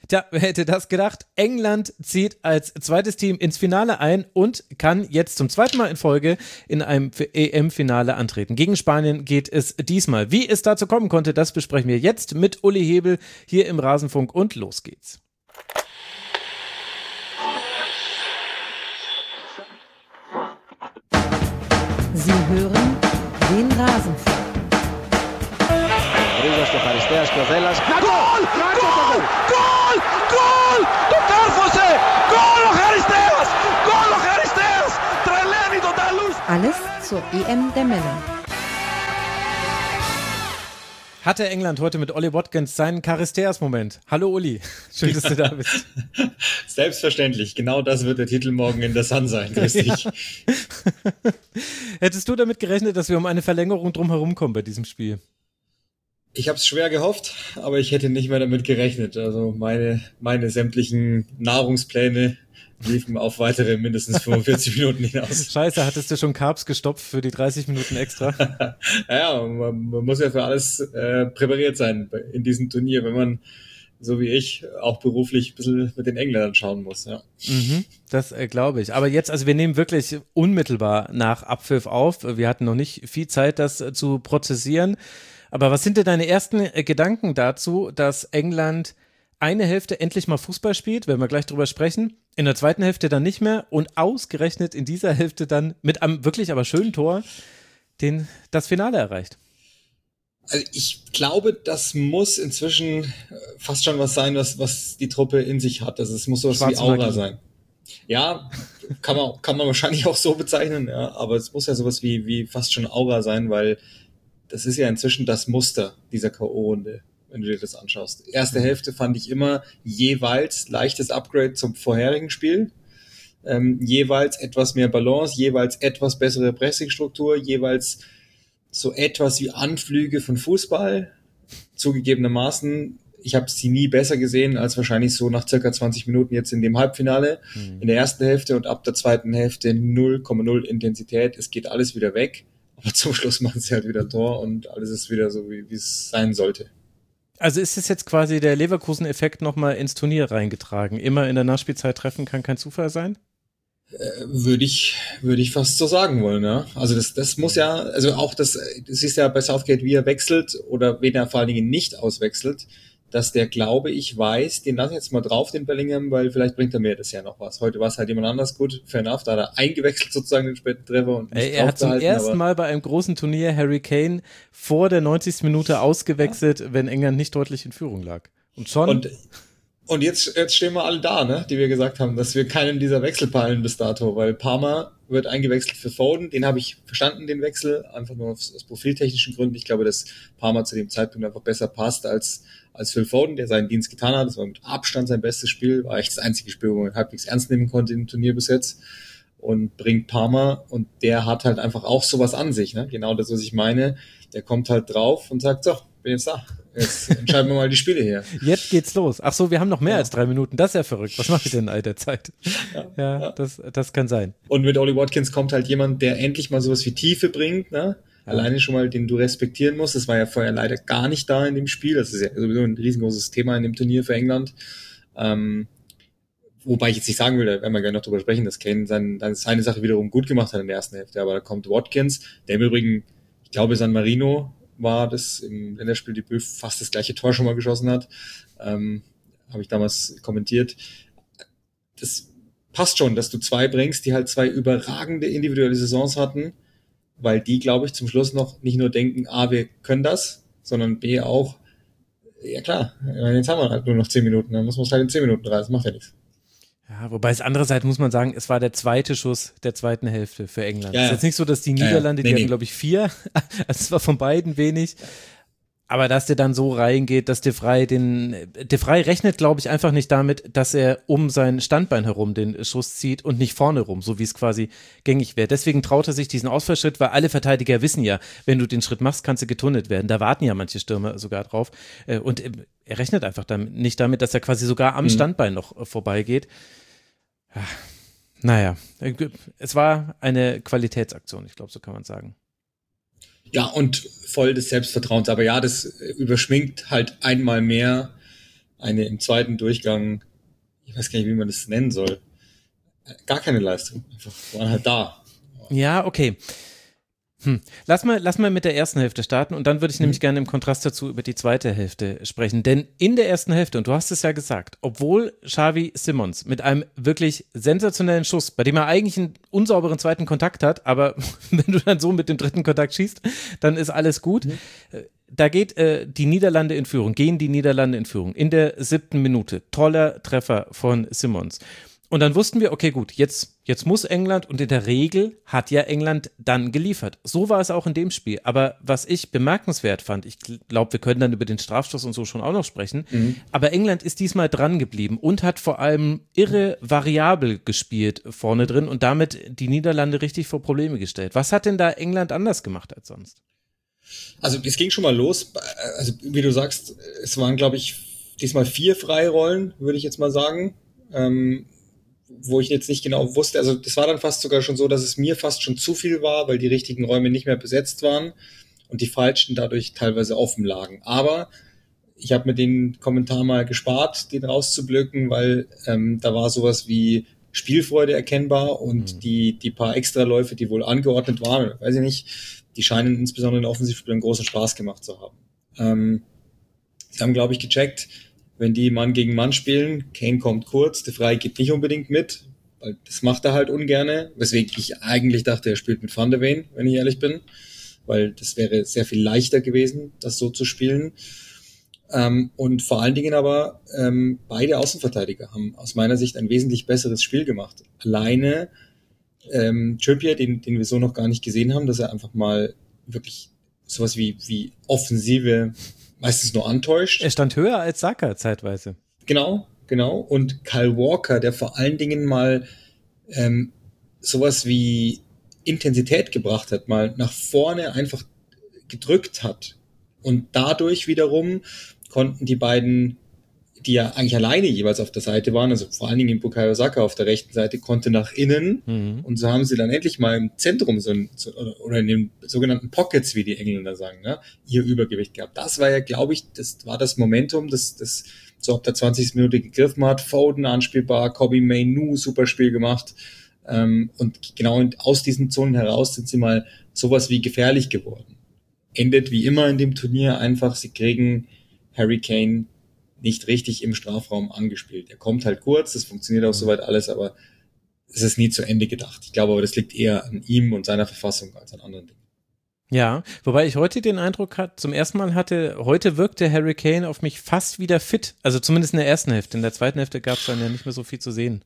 Tja, wer hätte das gedacht? England zieht als zweites Team ins Finale ein und kann jetzt zum zweiten Mal in Folge in einem EM-Finale antreten. Gegen Spanien geht es diesmal. Wie es dazu kommen konnte, das besprechen wir jetzt mit Uli Hebel hier im Rasenfunk und los geht's. Sie hören den Rasenfunk. Gol! Tocar José! Gol ο Χαριστέας! Gol ο Χαριστέας! Τρελαίνει τον Ταλούς! Alles zur EM der Männer. Hatte England heute mit Ollie Watkins seinen Charisteas-Moment. Hallo Uli, schön, dass du da bist. Selbstverständlich, genau das wird der Titel morgen in der Sun sein. Grüß dich. Ja. Hättest du damit gerechnet, dass wir um eine Verlängerung drumherum kommen bei diesem Spiel? Ich habe es schwer gehofft, aber ich hätte nicht mehr damit gerechnet. Also meine sämtlichen Nahrungspläne liefen auf weitere mindestens 45 Minuten hinaus. Scheiße, hattest du schon Carbs gestopft für die 30 Minuten extra? Ja, man muss ja für alles präpariert sein in diesem Turnier, wenn man, so wie ich, auch beruflich ein bisschen mit den Engländern schauen muss. Ja. Das glaube ich. Aber jetzt, also wir nehmen wirklich unmittelbar nach Abpfiff auf. Wir hatten noch nicht viel Zeit, das zu prozessieren. Aber was sind denn deine ersten Gedanken dazu, dass England eine Hälfte endlich mal Fußball spielt, werden wir gleich drüber sprechen, in der zweiten Hälfte dann nicht mehr und ausgerechnet in dieser Hälfte dann mit einem wirklich aber schönen Tor das Finale erreicht? Also ich glaube, das muss inzwischen fast schon was sein, was die Truppe in sich hat. Also es muss sowas wie Aura sein. Ja, kann man wahrscheinlich auch so bezeichnen, ja, aber es muss ja sowas wie fast schon Aura sein, weil das ist ja inzwischen das Muster dieser K.O.-Runde, wenn du dir das anschaust. Erste Hälfte fand ich immer jeweils leichtes Upgrade zum vorherigen Spiel, jeweils etwas mehr Balance, jeweils etwas bessere Pressingstruktur, jeweils so etwas wie Anflüge von Fußball. Zugegebenermaßen, ich habe sie nie besser gesehen als wahrscheinlich so nach circa 20 Minuten jetzt in dem Halbfinale. In der ersten Hälfte und ab der zweiten Hälfte 0,0 Intensität. Es geht alles wieder weg. Aber zum Schluss machen sie halt wieder ein Tor und alles ist wieder so, wie es sein sollte. Also ist es jetzt quasi der Leverkusen-Effekt nochmal ins Turnier reingetragen? Immer in der Nachspielzeit treffen kann kein Zufall sein? Würde ich fast so sagen wollen, ja. Also das muss ja, also auch das siehst ja bei Southgate, wie er wechselt oder wen er vor allen Dingen nicht auswechselt, dass der, glaube ich, weiß, den lass ich jetzt mal drauf, den Bellingham, weil vielleicht bringt er mir das ja noch was. Heute war es halt jemand anders, gut, fair enough, da hat er eingewechselt sozusagen den späten Treffer und nicht er hat zum ersten Mal bei einem großen Turnier Harry Kane vor der 90. Minute ausgewechselt, wenn England nicht deutlich in Führung lag. Und schon... Und jetzt stehen wir alle da, ne, die wir gesagt haben, dass wir keinen dieser Wechsel peilen bis dato, weil Palmer wird eingewechselt für Foden, den habe ich verstanden, den Wechsel, einfach nur aus profiltechnischen Gründen. Ich glaube, dass Palmer zu dem Zeitpunkt einfach besser passt als Phil Foden, der seinen Dienst getan hat. Das war mit Abstand sein bestes Spiel, war echt das einzige Spiel, wo man halbwegs ernst nehmen konnte im Turnier bis jetzt. Und bringt Palmer und der hat halt einfach auch sowas an sich, ne? Genau das, was ich meine. Der kommt halt drauf und sagt, so, bin jetzt da. Jetzt entscheiden wir mal die Spiele hier. Jetzt geht's los. Ach so, wir haben noch mehr als 3 Minuten. Das ist ja verrückt. Was mache ich denn in all der Zeit? Ja. Das kann sein. Und mit Ollie Watkins kommt halt jemand, der endlich mal sowas wie Tiefe bringt, ne? Ja. Alleine schon mal, den du respektieren musst. Das war ja vorher leider gar nicht da in dem Spiel. Das ist ja sowieso ein riesengroßes Thema in dem Turnier für England. Wobei ich jetzt nicht sagen will, da werden wir gerne noch drüber sprechen, dass Kane seine Sache wiederum gut gemacht hat in der ersten Hälfte. Aber da kommt Watkins, der im Übrigen, ich glaube, San Marino war das im Länderspieldebüt fast das gleiche Tor schon mal geschossen hat. Habe ich damals kommentiert. Das passt schon, dass du zwei bringst, die halt zwei überragende individuelle Saisons hatten, weil die, glaube ich, zum Schluss noch nicht nur denken, A, wir können das, sondern B auch, ja klar, jetzt haben wir halt nur noch 10 Minuten, dann muss man es halt in 10 Minuten reißen, das macht ja nichts. Ja, wobei es andererseits muss man sagen, es war der zweite Schuss der zweiten Hälfte für England. Ja, es ist jetzt nicht so, dass die Niederlande, die hatten, glaube ich, 4, also es war von beiden wenig. Aber dass der dann so reingeht, dass De Vrij rechnet, glaube ich, einfach nicht damit, dass er um sein Standbein herum den Schuss zieht und nicht vorne rum, so wie es quasi gängig wäre. Deswegen traut er sich diesen Ausfallschritt, weil alle Verteidiger wissen ja, wenn du den Schritt machst, kannst du getunnelt werden. Da warten ja manche Stürmer sogar drauf. Und er rechnet einfach nicht damit, dass er quasi sogar am Standbein noch vorbeigeht. Naja, es war eine Qualitätsaktion, ich glaube, so kann man sagen. Ja, und voll des Selbstvertrauens. Aber ja, das überschminkt halt einmal mehr eine im zweiten Durchgang, ich weiß gar nicht, wie man das nennen soll, gar keine Leistung, einfach waren halt da. Ja, okay. Lass mal mit der ersten Hälfte starten und dann würde ich nämlich gerne im Kontrast dazu über die zweite Hälfte sprechen. Denn in der ersten Hälfte, und du hast es ja gesagt, obwohl Xavi Simons mit einem wirklich sensationellen Schuss, bei dem er eigentlich einen unsauberen zweiten Kontakt hat, aber wenn du dann so mit dem dritten Kontakt schießt, dann ist alles gut. Da gehen die Niederlande in Führung in der 7. Minute. Toller Treffer von Simons. Und dann wussten wir, okay, gut, jetzt muss England, und in der Regel hat ja England dann geliefert. So war es auch in dem Spiel. Aber was ich bemerkenswert fand, ich glaube, wir können dann über den Strafstoß und so schon auch noch sprechen, aber England ist diesmal dran geblieben und hat vor allem irre variabel gespielt vorne drin und damit die Niederlande richtig vor Probleme gestellt. Was hat denn da England anders gemacht als sonst? Also es ging schon mal los, also wie du sagst, es waren, glaube ich, diesmal 4 Freirollen, würde ich jetzt mal sagen, wo ich jetzt nicht genau wusste, also das war dann fast sogar schon so, dass es mir fast schon zu viel war, weil die richtigen Räume nicht mehr besetzt waren und die falschen dadurch teilweise offen lagen. Aber ich habe mir den Kommentar mal gespart, den rauszublöcken, weil da war sowas wie Spielfreude erkennbar und die paar Extraläufe, die wohl angeordnet waren, weiß ich nicht, die scheinen insbesondere in der Offensivspiel einen großen Spaß gemacht zu haben. Sie haben, glaube ich, gecheckt, wenn die Mann gegen Mann spielen, Kane kommt kurz, De Vrij geht nicht unbedingt mit, weil das macht er halt ungerne, weswegen ich eigentlich dachte, er spielt mit Van de Ven, wenn ich ehrlich bin, weil das wäre sehr viel leichter gewesen, das so zu spielen. Und vor allen Dingen aber beide Außenverteidiger haben aus meiner Sicht ein wesentlich besseres Spiel gemacht. Alleine Trippier, den wir so noch gar nicht gesehen haben, dass er einfach mal wirklich sowas wie Offensive meistens nur antäuscht. Er stand höher als Saka zeitweise. Genau. Und Kyle Walker, der vor allen Dingen mal sowas wie Intensität gebracht hat, mal nach vorne einfach gedrückt hat. Und dadurch wiederum konnten die beiden, die ja eigentlich alleine jeweils auf der Seite waren, also vor allen Dingen Bukayo Saka auf der rechten Seite, konnte nach innen. Und so haben sie dann endlich mal im Zentrum oder in den sogenannten Pockets, wie die Engländer sagen, ne, ihr Übergewicht gehabt. Das war ja, glaube ich, das war das Momentum, das so ab der 20. Minute gegriffen hat. Foden anspielbar, Kobbie Mainoo super Spiel gemacht. Und genau aus diesen Zonen heraus sind sie mal sowas wie gefährlich geworden. Endet wie immer in dem Turnier einfach, sie kriegen Harry Kane nicht richtig im Strafraum angespielt. Er kommt halt kurz, das funktioniert auch soweit alles, aber es ist nie zu Ende gedacht. Ich glaube aber, das liegt eher an ihm und seiner Verfassung als an anderen Dingen. Ja, wobei ich heute den Eindruck zum ersten Mal hatte, heute wirkte Harry Kane auf mich fast wieder fit. Also zumindest in der ersten Hälfte. In der zweiten Hälfte gab es dann ja nicht mehr so viel zu sehen.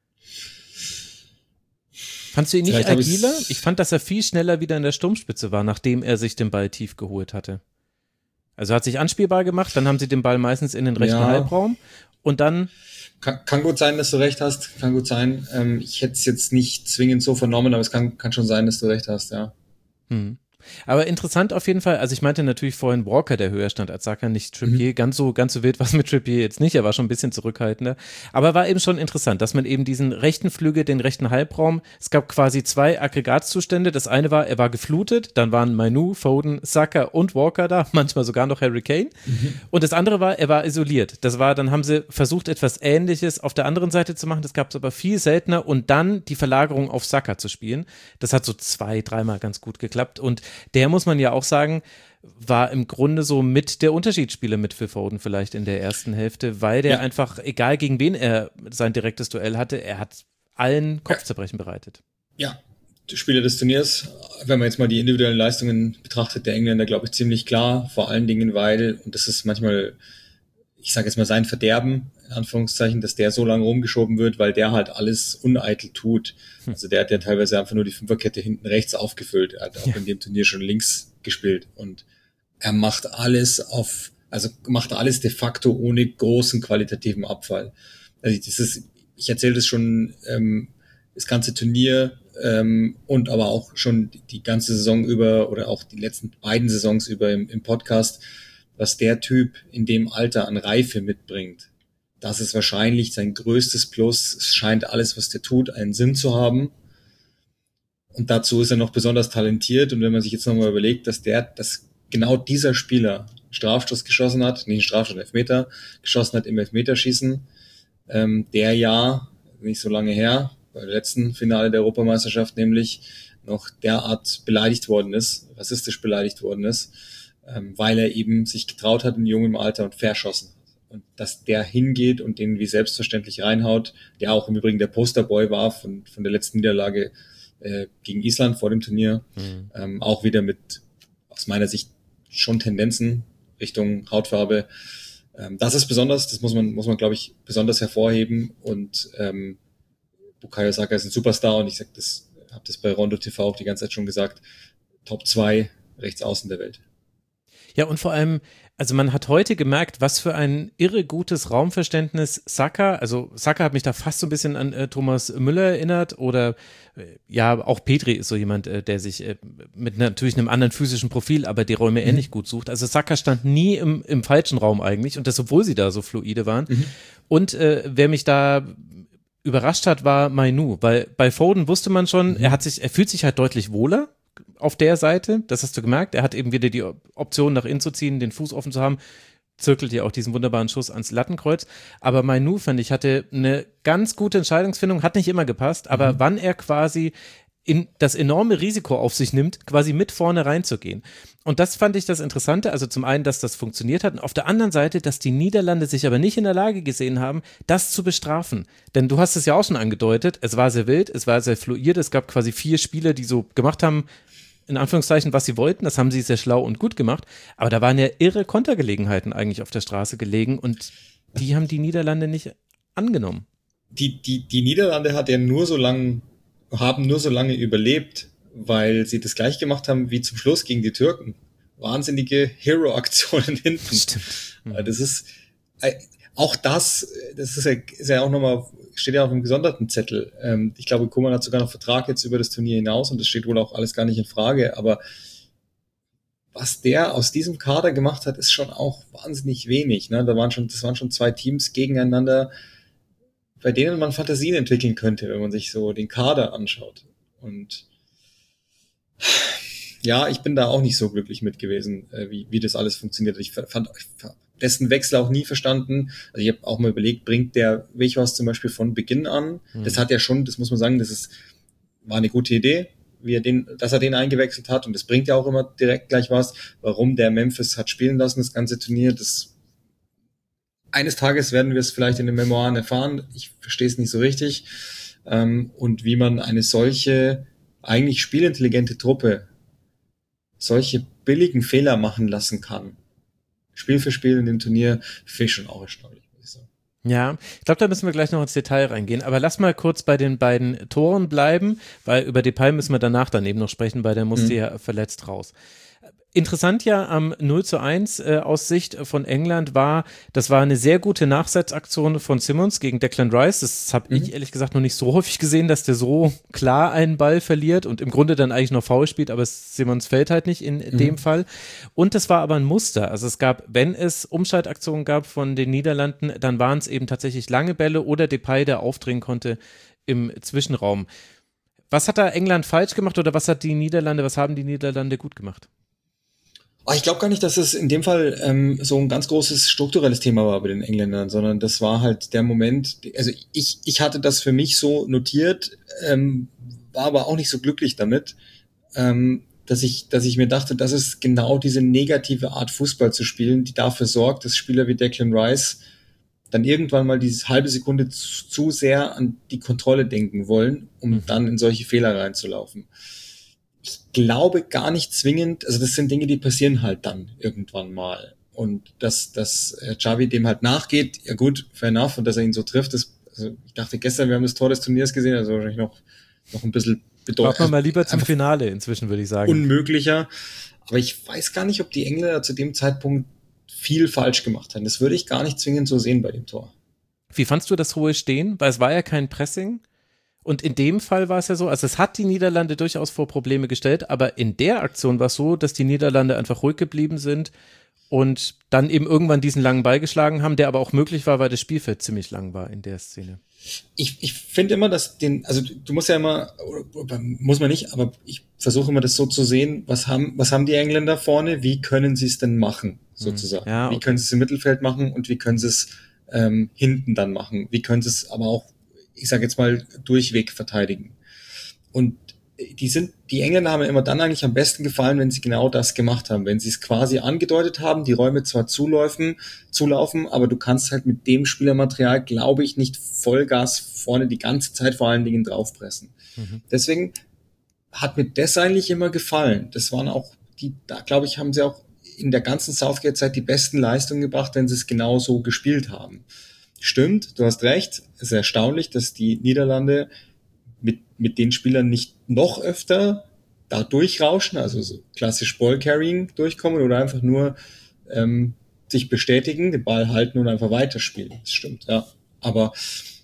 Fandst du ihn nicht agiler? Ich fand, dass er viel schneller wieder in der Sturmspitze war, nachdem er sich den Ball tief geholt hatte. Also hat sich anspielbar gemacht, dann haben sie den Ball meistens in den rechten Halbraum und dann... Kann gut sein, dass du recht hast, kann gut sein. Ich hätte es jetzt nicht zwingend so vernommen, aber es kann schon sein, dass du recht hast, ja. Aber interessant auf jeden Fall, also ich meinte natürlich vorhin Walker, der höher stand als Saka, nicht Trippier, ganz so wild was mit Trippier jetzt nicht, er war schon ein bisschen zurückhaltender, aber war eben schon interessant, dass man eben diesen rechten Flügel, den rechten Halbraum, es gab quasi 2 Aggregatzustände, das eine war, er war geflutet, dann waren Mainoo, Foden, Saka und Walker da, manchmal sogar noch Harry Kane, und das andere war, er war isoliert, dann haben sie versucht, etwas Ähnliches auf der anderen Seite zu machen, das gab es aber viel seltener und dann die Verlagerung auf Saka zu spielen, das hat so 2-3 Mal ganz gut geklappt und der, muss man ja auch sagen, war im Grunde so mit der Unterschiedsspieler mit Phil Foden vielleicht in der ersten Hälfte, weil der einfach, egal gegen wen er sein direktes Duell hatte, er hat allen Kopfzerbrechen bereitet. Ja, Spieler des Turniers, wenn man jetzt mal die individuellen Leistungen betrachtet, der Engländer, glaube ich, ziemlich klar, vor allen Dingen, weil, und das ist manchmal, ich sage jetzt mal sein Verderben, in Anführungszeichen, dass der so lange rumgeschoben wird, weil der halt alles uneitel tut. Also der hat ja teilweise einfach nur die Fünferkette hinten rechts aufgefüllt. Er hat auch in dem Turnier schon links gespielt und er macht alles de facto ohne großen qualitativen Abfall. Also ich erzähle das schon das ganze Turnier und aber auch schon die ganze Saison über oder auch die letzten beiden Saisons über im Podcast, was der Typ in dem Alter an Reife mitbringt. Das ist wahrscheinlich sein größtes Plus. Es scheint alles, was der tut, einen Sinn zu haben. Und dazu ist er noch besonders talentiert. Und wenn man sich jetzt nochmal überlegt, dass genau dieser Spieler Strafstoß geschossen hat, nicht einen Strafstoß, einen Elfmeter geschossen hat im Elfmeterschießen, der ja nicht so lange her, bei der letzten Finale der Europameisterschaft nämlich, noch derart beleidigt worden ist, rassistisch beleidigt worden ist, weil er eben sich getraut hat in jungem Alter und verschossen hat. Und dass der hingeht und den wie selbstverständlich reinhaut, der auch im Übrigen der Posterboy war von der letzten Niederlage gegen Island vor dem Turnier, auch wieder mit aus meiner Sicht schon Tendenzen Richtung Hautfarbe. Das ist besonders, das muss man glaube ich besonders hervorheben, und Bukayo Saka ist ein Superstar, und ich habe das bei Rondo TV auch die ganze Zeit schon gesagt, Top 2 Rechtsaußen der Welt. Ja, und vor allem, also man hat heute gemerkt, was für ein irre gutes Raumverständnis Saka hat mich da fast so ein bisschen an Thomas Müller erinnert, oder ja, auch Petri ist so jemand, der sich mit natürlich einem anderen physischen Profil, aber die Räume ähnlich gut sucht. Also Saka stand nie im falschen Raum eigentlich, und das, obwohl sie da so fluide waren. Und wer mich da überrascht hat, war Mainu, weil bei Foden wusste man schon, er fühlt sich halt deutlich wohler auf der Seite, das hast du gemerkt. Er hat eben wieder die Option, nach innen zu ziehen, den Fuß offen zu haben, zirkelt ja auch diesen wunderbaren Schuss ans Lattenkreuz. Aber Mainu, fand ich, hatte eine ganz gute Entscheidungsfindung, hat nicht immer gepasst, aber wann er quasi in das enorme Risiko auf sich nimmt, quasi mit vorne reinzugehen. Und das fand ich das Interessante, also zum einen, dass das funktioniert hat, und auf der anderen Seite, dass die Niederlande sich aber nicht in der Lage gesehen haben, das zu bestrafen. Denn du hast es ja auch schon angedeutet, es war sehr wild, es war sehr fluid, es gab quasi 4 Spieler, die so gemacht haben, in Anführungszeichen, was sie wollten, das haben sie sehr schlau und gut gemacht, aber da waren ja irre Kontergelegenheiten eigentlich auf der Straße gelegen, und die haben die Niederlande nicht angenommen. Die Niederlande haben nur so lange überlebt, weil sie das gleich gemacht haben wie zum Schluss gegen die Türken. Wahnsinnige Hero-Aktionen hinten. Stimmt. Das ist auch das ist ja auch nochmal, steht ja auf einem gesonderten Zettel. Ich glaube, Koeman hat sogar noch Vertrag jetzt über das Turnier hinaus, und das steht wohl auch alles gar nicht in Frage, aber was der aus diesem Kader gemacht hat, ist schon auch wahnsinnig wenig. Ne? Das waren schon 2 Teams gegeneinander, bei denen man Fantasien entwickeln könnte, wenn man sich so den Kader anschaut. Und ja, ich bin da auch nicht so glücklich mit gewesen, wie das alles funktioniert. Ich fand dessen Wechsel auch nie verstanden. Also ich habe auch mal überlegt, bringt der Weghorst zum Beispiel von Beginn an? Das hat ja schon, das muss man sagen, war eine gute Idee, dass er den eingewechselt hat, und das bringt ja auch immer direkt gleich was. Warum der Memphis hat spielen lassen, das ganze Turnier, eines Tages werden wir es vielleicht in den Memoiren erfahren. Ich verstehe es nicht so richtig. Und wie man eine solche, eigentlich spielintelligente Truppe solche billigen Fehler machen lassen kann, Spiel für Spiel in dem Turnier, finde ich schon auch erstaunlich, muss ich sagen. Ja, ich glaube, da müssen wir gleich noch ins Detail reingehen. Aber lass mal kurz bei den beiden Toren bleiben, weil über Depay müssen wir danach daneben noch sprechen, weil der musste ja verletzt raus. Interessant ja am 0:1 aus Sicht von England das war eine sehr gute Nachsetzaktion von Simmons gegen Declan Rice. Das habe ich ehrlich gesagt noch nicht so häufig gesehen, dass der so klar einen Ball verliert und im Grunde dann eigentlich noch Foul spielt, aber Simmons fällt halt nicht in dem Fall. Und das war aber ein Muster. Also es gab, wenn es Umschaltaktionen gab von den Niederlanden, dann waren es eben tatsächlich lange Bälle oder Depay, der aufdringen konnte im Zwischenraum. Was hat da England falsch gemacht, oder was haben die Niederlande gut gemacht? Ich glaube gar nicht, dass es in dem Fall so ein ganz großes strukturelles Thema war bei den Engländern, sondern das war halt der Moment, also ich hatte das für mich so notiert, war aber auch nicht so glücklich damit, dass ich mir dachte, das ist genau diese negative Art Fußball zu spielen, die dafür sorgt, dass Spieler wie Declan Rice dann irgendwann mal diese halbe Sekunde zu sehr an die Kontrolle denken wollen, um dann in solche Fehler reinzulaufen. Ich glaube gar nicht zwingend, also das sind Dinge, die passieren halt dann irgendwann mal. Und dass Xavi dem halt nachgeht, ja gut, fair enough, und dass er ihn so trifft, also ich dachte gestern, wir haben das Tor des Turniers gesehen, also wahrscheinlich noch ein bisschen bedeutend. Machen wir mal lieber zum Finale inzwischen, würde ich sagen. Unmöglicher. Aber ich weiß gar nicht, ob die Engländer zu dem Zeitpunkt viel falsch gemacht haben. Das würde ich gar nicht zwingend so sehen bei dem Tor. Wie fandst du das hohe Stehen? Weil es war ja kein Pressing. Und in dem Fall war es ja so, also es hat die Niederlande durchaus vor Probleme gestellt, aber in der Aktion war es so, dass die Niederlande einfach ruhig geblieben sind und dann eben irgendwann diesen langen Ball geschlagen haben, der aber auch möglich war, weil das Spielfeld ziemlich lang war in der Szene. Ich finde immer, dass also du musst ja immer, oder muss man nicht, aber ich versuche immer das so zu sehen, was haben die Engländer vorne, wie können sie es denn machen? sozusagen. Ja, okay. Wie können sie es im Mittelfeld machen und wie können sie es hinten dann machen? Wie können sie es aber auch, ich sage jetzt mal, durchweg verteidigen? Und die Engländer haben immer dann eigentlich am besten gefallen, wenn sie genau das gemacht haben, wenn sie es quasi angedeutet haben, die Räume zwar zulaufen, aber du kannst halt mit dem Spielermaterial, glaube ich, nicht Vollgas vorne die ganze Zeit vor allen Dingen draufpressen. Deswegen hat mir das eigentlich immer gefallen. Das waren auch da glaube ich, haben sie auch in der ganzen Southgate-Zeit die besten Leistungen gebracht, wenn sie es genau so gespielt haben. Stimmt, du hast recht, es ist erstaunlich, dass die Niederlande mit den Spielern nicht noch öfter da durchrauschen, also so klassisch Ballcarrying durchkommen oder einfach nur sich bestätigen, den Ball halten und einfach weiterspielen. Das stimmt, ja. Aber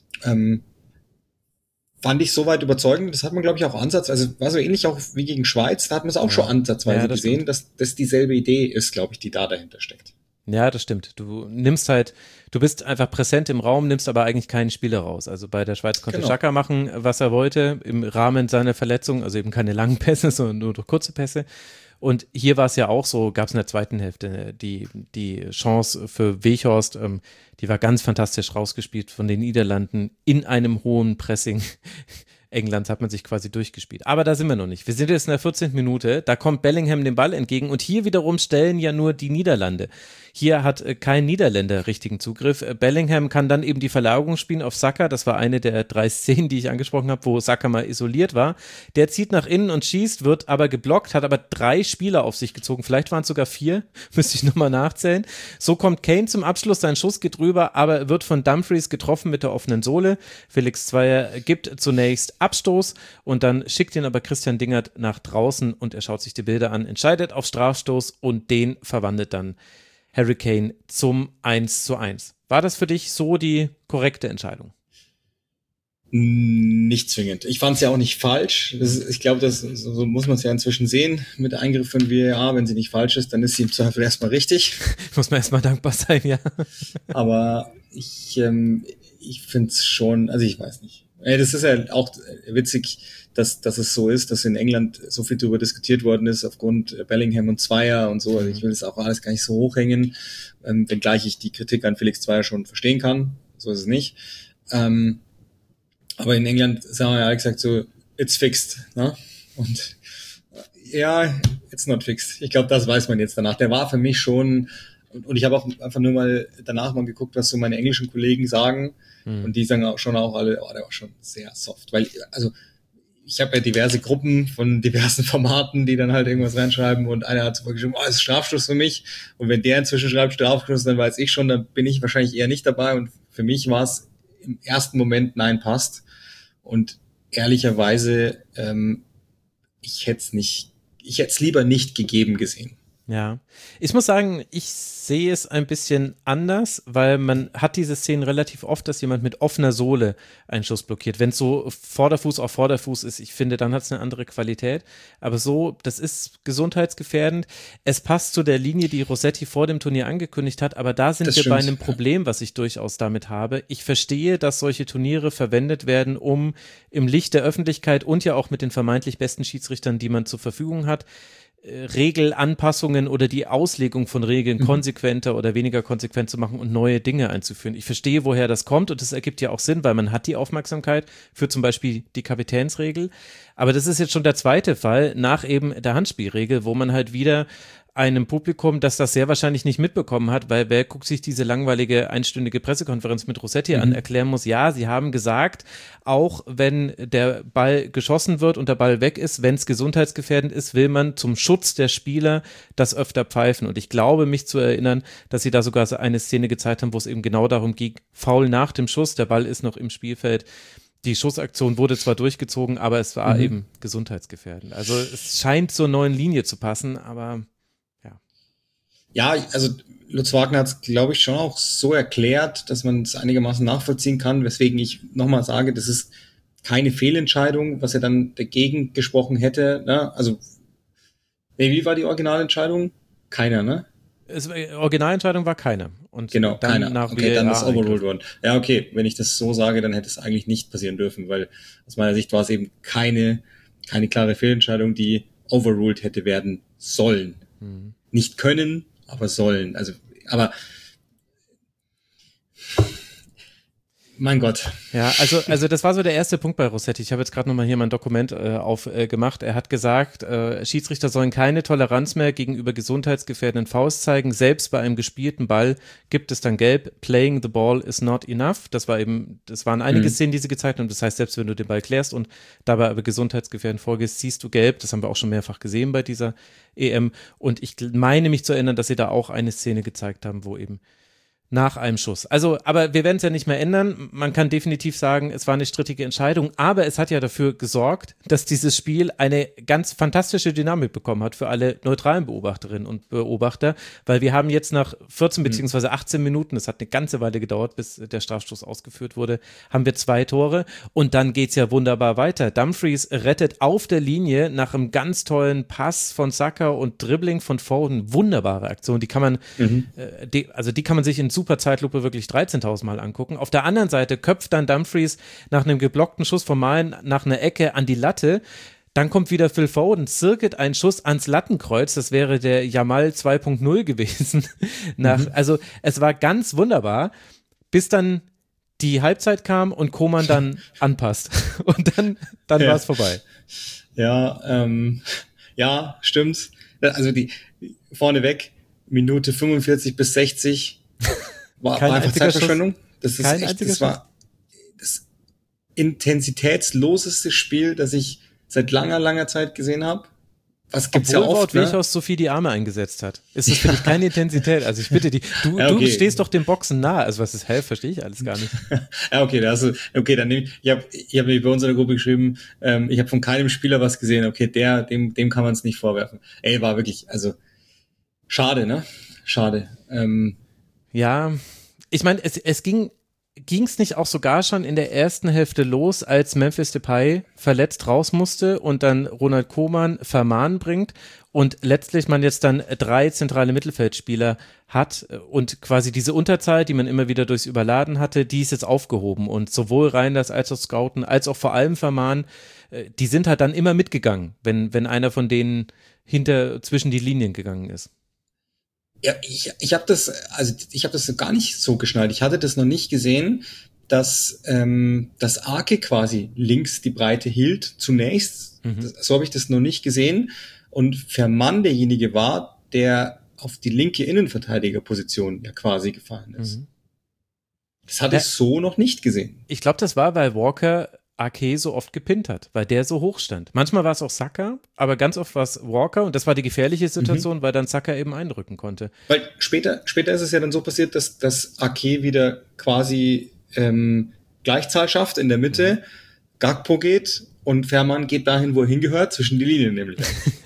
fand ich soweit überzeugend, das hat man, glaube ich, auch also war so ähnlich auch wie gegen Schweiz, da hat man es auch schon ansatzweise gesehen, dass das dieselbe Idee ist, glaube ich, die da dahinter steckt. Ja, das stimmt. Du bist einfach präsent im Raum, nimmst aber eigentlich keinen Spieler raus. Also bei der Schweiz konnte Xhaka machen, was er wollte, im Rahmen seiner Verletzung, also eben keine langen Pässe, sondern nur durch kurze Pässe. Und hier war es ja auch so, gab es in der zweiten Hälfte die Chance für Weghorst, die war ganz fantastisch rausgespielt von den Niederlanden in einem hohen Pressing. Englands hat man sich quasi durchgespielt. Aber da sind wir noch nicht. Wir sind jetzt in der 14. Minute, da kommt Bellingham dem Ball entgegen und hier wiederum stellen ja nur die Niederlande. Hier hat kein Niederländer richtigen Zugriff. Bellingham kann dann eben die Verlagerung spielen auf Saka. Das war eine der 3 Szenen, die ich angesprochen habe, wo Saka mal isoliert war. Der zieht nach innen und schießt, wird aber geblockt, hat aber 3 Spieler auf sich gezogen. Vielleicht waren es sogar 4, müsste ich nochmal nachzählen. So kommt Kane zum Abschluss, sein Schuss geht rüber, aber wird von Dumfries getroffen mit der offenen Sohle. Felix Zweier gibt zunächst Abstoß und dann schickt ihn aber Christian Dingert nach draußen und er schaut sich die Bilder an, entscheidet auf Strafstoß und den verwandelt dann Harry Kane zum 1:1. War das für dich so die korrekte Entscheidung? Nicht zwingend. Ich fand es ja auch nicht falsch. Ich glaube, so muss man es ja inzwischen sehen. Mit der Eingriff von VAR, wenn sie nicht falsch ist, dann ist sie im Zweifel erstmal richtig. Muss man erstmal dankbar sein, ja. Aber ich finde es schon, also ich weiß nicht. Das ist ja auch witzig, dass es so ist, dass in England so viel darüber diskutiert worden ist aufgrund Bellingham und Zweier und so. Also ich will das auch alles gar nicht so hochhängen, wenngleich ich die Kritik an Felix Zweier schon verstehen kann. So ist es nicht. Aber in England sagen wir ja gesagt so, it's fixed. Ne? Und ja, it's not fixed. Ich glaube, das weiß man jetzt danach. Der war für mich schon, und ich habe auch einfach nur mal danach mal geguckt, was so meine englischen Kollegen sagen. Und die sagen auch schon alle, der war schon sehr soft. Weil, also, ich habe ja diverse Gruppen von diversen Formaten, die dann halt irgendwas reinschreiben und einer hat sofort geschrieben, es ist Strafstoß für mich. Und wenn der inzwischen schreibt Strafstoß, dann weiß ich schon, dann bin ich wahrscheinlich eher nicht dabei. Und für mich war es im ersten Moment, nein, passt. Und ehrlicherweise, ich hätte es lieber nicht gegeben gesehen. Ja, ich muss sagen, ich sehe es ein bisschen anders, weil man hat diese Szenen relativ oft, dass jemand mit offener Sohle einen Schuss blockiert. Wenn es so Vorderfuß auf Vorderfuß ist, ich finde, dann hat es eine andere Qualität. Aber so, das ist gesundheitsgefährdend. Es passt zu der Linie, die Rossetti vor dem Turnier angekündigt hat, aber da sind wir bei einem Problem, was ich durchaus damit habe. Ich verstehe, dass solche Turniere verwendet werden, um im Licht der Öffentlichkeit und ja auch mit den vermeintlich besten Schiedsrichtern, die man zur Verfügung hat, Regelanpassungen oder die Auslegung von Regeln konsequenter oder weniger konsequent zu machen und neue Dinge einzuführen. Ich verstehe, woher das kommt und das ergibt ja auch Sinn, weil man hat die Aufmerksamkeit für zum Beispiel die Kapitänsregel. Aber das ist jetzt schon der zweite Fall nach eben der Handspielregel, wo man halt wieder einem Publikum, das das sehr wahrscheinlich nicht mitbekommen hat, weil wer guckt sich diese langweilige einstündige Pressekonferenz mit Rossetti an, erklären muss, ja, sie haben gesagt, auch wenn der Ball geschossen wird und der Ball weg ist, wenn es gesundheitsgefährdend ist, will man zum Schutz der Spieler das öfter pfeifen. Und ich glaube, mich zu erinnern, dass sie da sogar eine Szene gezeigt haben, wo es eben genau darum ging, Foul nach dem Schuss, der Ball ist noch im Spielfeld. Die Schussaktion wurde zwar durchgezogen, aber es war eben gesundheitsgefährdend. Also es scheint zur neuen Linie zu passen, aber ja, also Lutz Wagner hat es, glaube ich, schon auch so erklärt, dass man es einigermaßen nachvollziehen kann, weswegen ich nochmal sage, das ist keine Fehlentscheidung, was er dann dagegen gesprochen hätte. Ne? Also, wie war die Originalentscheidung? Keiner, ne? Originalentscheidung war keiner. Und genau, dann keiner. Okay, dann ist overruled worden. Ja, okay, wenn ich das so sage, dann hätte es eigentlich nicht passieren dürfen, weil aus meiner Sicht war es eben keine klare Fehlentscheidung, die overruled hätte werden sollen. Nicht können, sollen. Also, aber mein Gott. Ja, also das war so der erste Punkt bei Rossetti. Ich habe jetzt gerade nochmal hier mein Dokument aufgemacht. Er hat gesagt, Schiedsrichter sollen keine Toleranz mehr gegenüber gesundheitsgefährdenden Fouls zeigen. Selbst bei einem gespielten Ball gibt es dann Gelb. Playing the ball is not enough. Das waren einige Szenen, die sie gezeigt haben. Das heißt, selbst wenn du den Ball klärst und dabei aber gesundheitsgefährdend vorgehst, siehst du Gelb. Das haben wir auch schon mehrfach gesehen bei dieser EM. Und ich meine mich zu erinnern, dass sie da auch eine Szene gezeigt haben, wo eben nach einem Schuss. Also, aber wir werden es ja nicht mehr ändern. Man kann definitiv sagen, es war eine strittige Entscheidung, aber es hat ja dafür gesorgt, dass dieses Spiel eine ganz fantastische Dynamik bekommen hat für alle neutralen Beobachterinnen und Beobachter, weil wir haben jetzt nach 14 beziehungsweise 18 Minuten, das hat eine ganze Weile gedauert, bis der Strafstoß ausgeführt wurde, haben wir 2 Tore und dann geht's ja wunderbar weiter. Dumfries rettet auf der Linie nach einem ganz tollen Pass von Saka und Dribbling von Foden. Wunderbare Aktion, die kann man, die kann man sich in super Zeitlupe wirklich 13.000 Mal angucken. Auf der anderen Seite köpft dann Dumfries nach einem geblockten Schuss von Malen nach einer Ecke an die Latte. Dann kommt wieder Phil Foden, zirket einen Schuss ans Lattenkreuz. Das wäre der Jamal 2.0 gewesen. Also es war ganz wunderbar, bis dann die Halbzeit kam und Koman dann anpasst. Und dann war es vorbei. Ja, stimmt. Also die vorneweg Minute 45 bis 60 war einfach Zeitverschwendung. Das war das intensitätsloseste Spiel, das ich seit langer Zeit gesehen habe. Was gibt's ja oft, ne? Wout so viel die Arme eingesetzt hat. Ist das für dich keine Intensität? Also ich bitte dich, du stehst doch dem Boxen nah. Also was ist verstehe ich alles gar nicht. Ja, okay, dann nehme ich habe nämlich bei uns in der Gruppe geschrieben, ich habe von keinem Spieler was gesehen. Okay, dem kann man es nicht vorwerfen. War wirklich, also schade, ne? Schade. Ja, ich meine, es ging's nicht auch sogar schon in der ersten Hälfte los, als Memphis Depay verletzt raus musste und dann Ronald Koeman Vermahren bringt und letztlich man jetzt dann 3 zentrale Mittelfeldspieler hat und quasi diese Unterzahl, die man immer wieder durchs Überladen hatte, die ist jetzt aufgehoben und sowohl Reinders als auch Scouten, als auch vor allem Vermahren, die sind halt dann immer mitgegangen, wenn einer von denen zwischen die Linien gegangen ist. Ja, ich habe das gar nicht so geschnallt. Ich hatte das noch nicht gesehen, dass Arke quasi links die Breite hielt zunächst. So habe ich das noch nicht gesehen. Und Vermann derjenige war, der auf die linke Innenverteidigerposition ja quasi gefallen ist. Das hatte ich so noch nicht gesehen. Ich glaube, das war, weil Walker Ake so oft gepinnt hat, weil der so hoch stand. Manchmal war es auch Saka, aber ganz oft war es Walker und das war die gefährliche Situation, weil dann Saka eben einrücken konnte. Weil später ist es ja dann so passiert, dass Ake wieder quasi Gleichzahl schafft in der Mitte, Gakpo geht und Fährmann geht dahin, wo er hingehört, zwischen die Linien nämlich.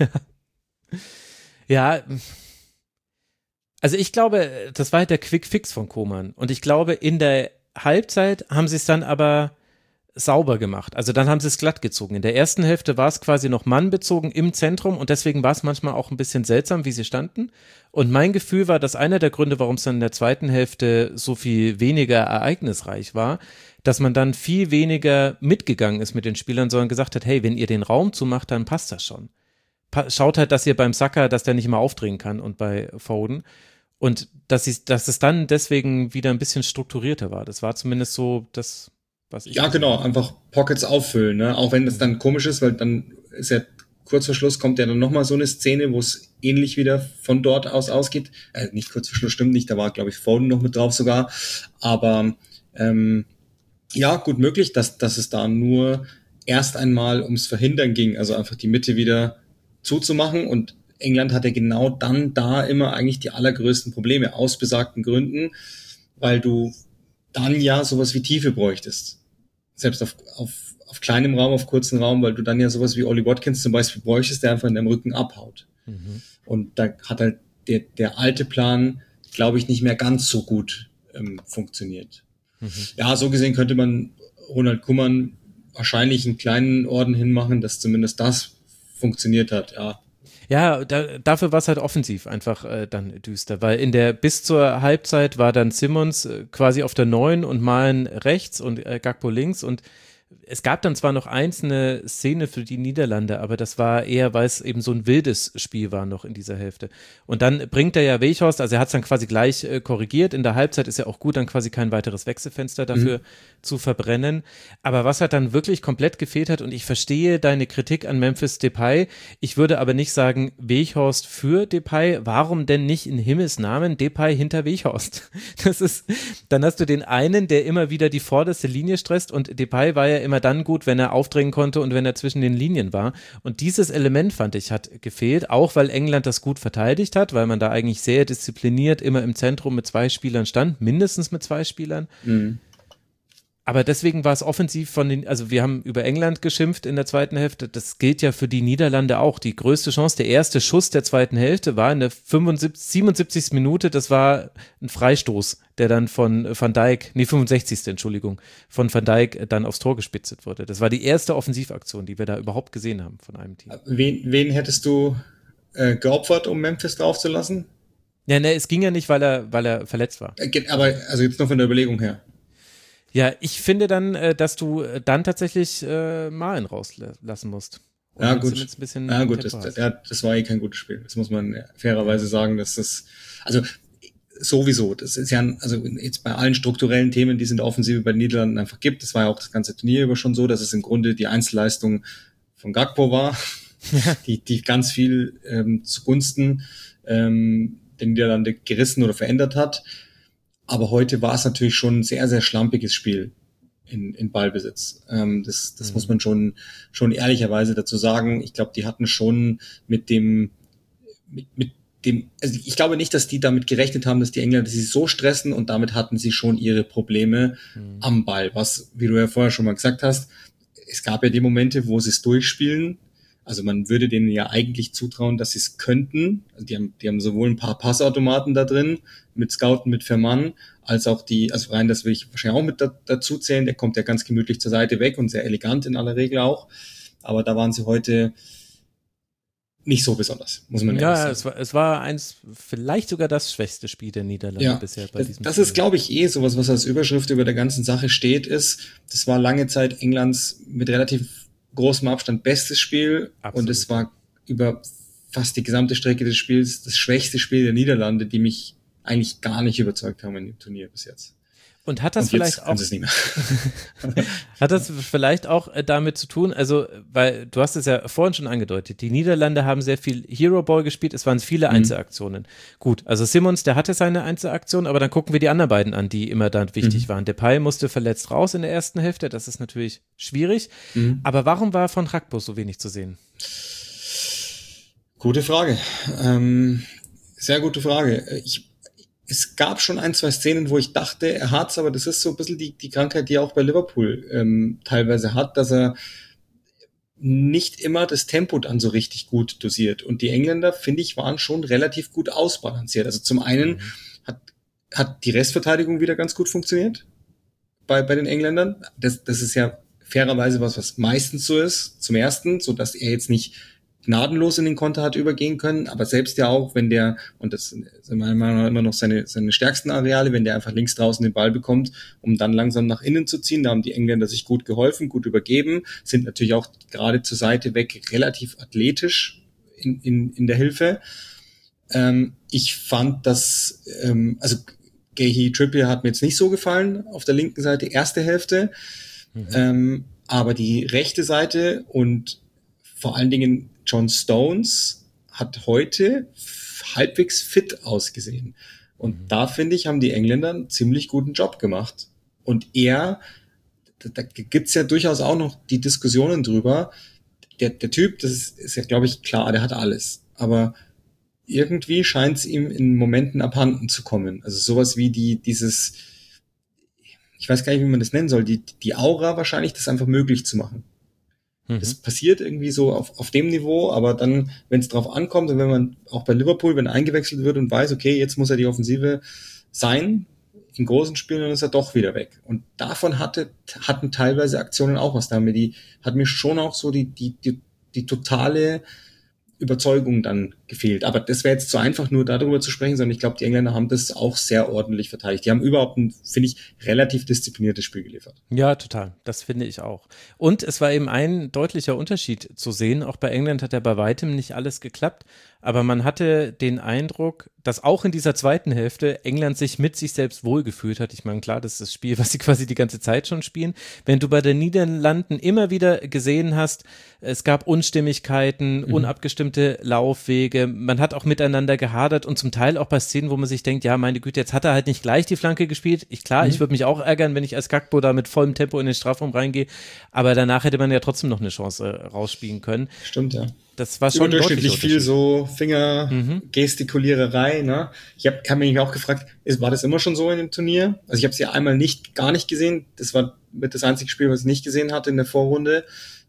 Ja, also ich glaube, das war halt der Quick Fix von Koeman und ich glaube, in der Halbzeit haben sie es dann aber sauber gemacht. Also dann haben sie es glatt gezogen. In der ersten Hälfte war es quasi noch mannbezogen im Zentrum und deswegen war es manchmal auch ein bisschen seltsam, wie sie standen. Und mein Gefühl war, dass einer der Gründe, warum es dann in der zweiten Hälfte so viel weniger ereignisreich war, dass man dann viel weniger mitgegangen ist mit den Spielern, sondern gesagt hat, hey, wenn ihr den Raum zumacht, dann passt das schon. Schaut halt, dass ihr beim Saka, dass der nicht immer aufdrehen kann und bei Foden. Und dass es dann deswegen wieder ein bisschen strukturierter war. Das war zumindest so das, was ich... Ja, genau, einfach Pockets auffüllen, ne? Auch wenn das dann komisch ist, weil dann ist ja kurz vor Schluss kommt ja dann nochmal so eine Szene, wo es ähnlich wieder von dort aus ausgeht. Nicht kurz vor Schluss, stimmt nicht, da war, glaube ich, Foden noch mit drauf sogar. Aber ja, gut möglich, dass es da nur erst einmal ums Verhindern ging, also einfach die Mitte wieder zuzumachen. Und England hatte genau dann da immer eigentlich die allergrößten Probleme, aus besagten Gründen, weil du dann ja sowas wie Tiefe bräuchtest. Selbst auf kleinem Raum, auf kurzen Raum, weil du dann ja sowas wie Ollie Watkins zum Beispiel bräuchtest, der einfach in deinem Rücken abhaut. Und da hat halt der alte Plan, glaube ich, nicht mehr ganz so gut funktioniert. Ja, so gesehen könnte man Ronald Koeman wahrscheinlich einen kleinen Orden hinmachen, dass zumindest das funktioniert hat, ja. Ja, dafür war es halt offensiv einfach dann düster, weil bis zur Halbzeit war dann Simmons quasi auf der 9 und Malen rechts und Gakpo links und es gab dann zwar noch einzelne Szene für die Niederlande, aber das war eher, weil es eben so ein wildes Spiel war noch in dieser Hälfte. Und dann bringt er ja Weghorst, also er hat es dann quasi gleich korrigiert. In der Halbzeit ist ja auch gut, dann quasi kein weiteres Wechselfenster dafür zu verbrennen. Aber was halt dann wirklich komplett gefehlt hat, und ich verstehe deine Kritik an Memphis Depay, ich würde aber nicht sagen Weghorst für Depay. Warum denn nicht in Himmels Namen Depay hinter Weghorst? Dann hast du den einen, der immer wieder die vorderste Linie stresst, und Depay war ja immer dann gut, wenn er aufdrängen konnte und wenn er zwischen den Linien war. Und dieses Element, fand ich, hat gefehlt, auch weil England das gut verteidigt hat, weil man da eigentlich sehr diszipliniert immer im Zentrum mit 2 Spielern stand, mindestens mit 2 Spielern. Aber deswegen war es offensiv also wir haben über England geschimpft in der zweiten Hälfte, das gilt ja für die Niederlande auch. Die größte Chance, der erste Schuss der zweiten Hälfte war in der 77. Minute, das war ein Freistoß, der dann von Van Dijk, 65. Entschuldigung, von Van Dijk dann aufs Tor gespitzt wurde. Das war die erste Offensivaktion, die wir da überhaupt gesehen haben von einem Team. Wen hättest du geopfert, um Memphis draufzulassen? Ja, ne, es ging ja nicht, weil er verletzt war. Aber also jetzt noch von der Überlegung her. Ja, ich finde dann, dass du dann tatsächlich Malen rauslassen musst. Und ja, gut. Das war kein gutes Spiel. Das muss man fairerweise sagen, dass das, also sowieso, das ist ja, also jetzt bei allen strukturellen Themen, die es in der Offensive bei den Niederlanden einfach gibt, das war ja auch das ganze Turnier über schon so, dass es im Grunde die Einzelleistung von Gakpo war, die ganz viel zugunsten der Niederlande gerissen oder verändert hat. Aber heute war es natürlich schon ein sehr, sehr schlampiges Spiel in Ballbesitz. Das muss man schon ehrlicherweise dazu sagen. Ich glaube, die hatten schon mit dem, also ich glaube nicht, dass die damit gerechnet haben, dass die Engländer sie so stressen, und damit hatten sie schon ihre Probleme am Ball. Was, wie du ja vorher schon mal gesagt hast, es gab ja die Momente, wo sie es durchspielen. Also man würde denen ja eigentlich zutrauen, dass sie es könnten. Also die haben sowohl ein paar Passautomaten da drin, mit Scouten, mit Vermann, als auch also rein, das will ich wahrscheinlich auch mit dazu zählen, der kommt ja ganz gemütlich zur Seite weg und sehr elegant in aller Regel auch. Aber da waren sie heute nicht so besonders, muss man ehrlich sagen. Es war vielleicht sogar das schwächste Spiel der Niederlande bisher bei diesem Spiel. Das ist, glaube ich, sowas, was als Überschrift über der ganzen Sache steht, das war lange Zeit Englands mit relativ großem Abstand bestes Spiel. Absolut. Und es war über fast die gesamte Strecke des Spiels das schwächste Spiel der Niederlande, die mich eigentlich gar nicht überzeugt haben in dem Turnier bis jetzt. Und hat das vielleicht auch hat das vielleicht auch damit zu tun, also weil du hast es ja vorhin schon angedeutet, die Niederlande haben sehr viel Hero Ball gespielt, es waren viele Einzelaktionen. Gut, also Simmons, der hatte seine Einzelaktion, aber dann gucken wir die anderen beiden an, die immer dann wichtig waren. Depay musste verletzt raus in der ersten Hälfte, das ist natürlich schwierig, aber warum war von Rakpo so wenig zu sehen? Gute Frage. Sehr gute Frage. Es gab schon 1, 2 Szenen, wo ich dachte, er hat's, aber das ist so ein bisschen die Krankheit, die er auch bei Liverpool teilweise hat, dass er nicht immer das Tempo dann so richtig gut dosiert. Und die Engländer, finde ich, waren schon relativ gut ausbalanciert. Also zum einen hat die Restverteidigung wieder ganz gut funktioniert bei den Engländern. Das ist ja fairerweise was meistens so ist. Zum ersten, so dass er jetzt nicht gnadenlos in den Konter hat übergehen können, aber selbst ja auch, wenn der, und das sind meiner Meinung nach immer noch seine stärksten Areale, wenn der einfach links draußen den Ball bekommt, um dann langsam nach innen zu ziehen, da haben die Engländer sich gut geholfen, gut übergeben, sind natürlich auch gerade zur Seite weg relativ athletisch in der Hilfe. Ich fand das, also Guéhi, Trippier hat mir jetzt nicht so gefallen auf der linken Seite, erste Hälfte, aber die rechte Seite und vor allen Dingen John Stones hat heute halbwegs fit ausgesehen. Und da, finde ich, haben die Engländer einen ziemlich guten Job gemacht. Und da gibt's ja durchaus auch noch die Diskussionen drüber. Der Typ, das ist ja, glaube ich, klar, der hat alles. Aber irgendwie scheint es ihm in Momenten abhanden zu kommen. Also sowas wie dieses, ich weiß gar nicht, wie man das nennen soll, die Aura wahrscheinlich, das einfach möglich zu machen. Das passiert irgendwie so auf dem Niveau, aber dann, wenn es drauf ankommt und wenn man auch bei Liverpool, wenn eingewechselt wird und weiß, okay, jetzt muss er die Offensive sein, in großen Spielen, dann ist er doch wieder weg. Und davon hatten teilweise Aktionen auch was damit. Die hat mir schon auch so die totale Überzeugung dann gefehlt. Aber das wäre jetzt zu einfach, nur darüber zu sprechen, sondern ich glaube, die Engländer haben das auch sehr ordentlich verteidigt. Die haben überhaupt ein, finde ich, relativ diszipliniertes Spiel geliefert. Ja, total. Das finde ich auch. Und es war eben ein deutlicher Unterschied zu sehen. Auch bei England hat ja bei weitem nicht alles geklappt. Aber man hatte den Eindruck, dass auch in dieser zweiten Hälfte England sich mit sich selbst wohlgefühlt hat. Ich meine, klar, das ist das Spiel, was sie quasi die ganze Zeit schon spielen. Wenn du bei den Niederlanden immer wieder gesehen hast, es gab Unstimmigkeiten, unabgestimmte Laufwege, man hat auch miteinander gehadert und zum Teil auch bei Szenen, wo man sich denkt, ja, meine Güte, jetzt hat er halt nicht gleich die Flanke gespielt. Ich würde mich auch ärgern, wenn ich als Gakpo da mit vollem Tempo in den Strafraum reingehe, aber danach hätte man ja trotzdem noch eine Chance rausspielen können. Stimmt, ja. Das war schon überdurchschnittlich viel so Fingergestikuliererei, ne? Kann mich auch gefragt, war das immer schon so in dem Turnier? Also ich habe es ja einmal gar nicht gesehen. Das war mit das einzige Spiel, was ich nicht gesehen hatte in der Vorrunde.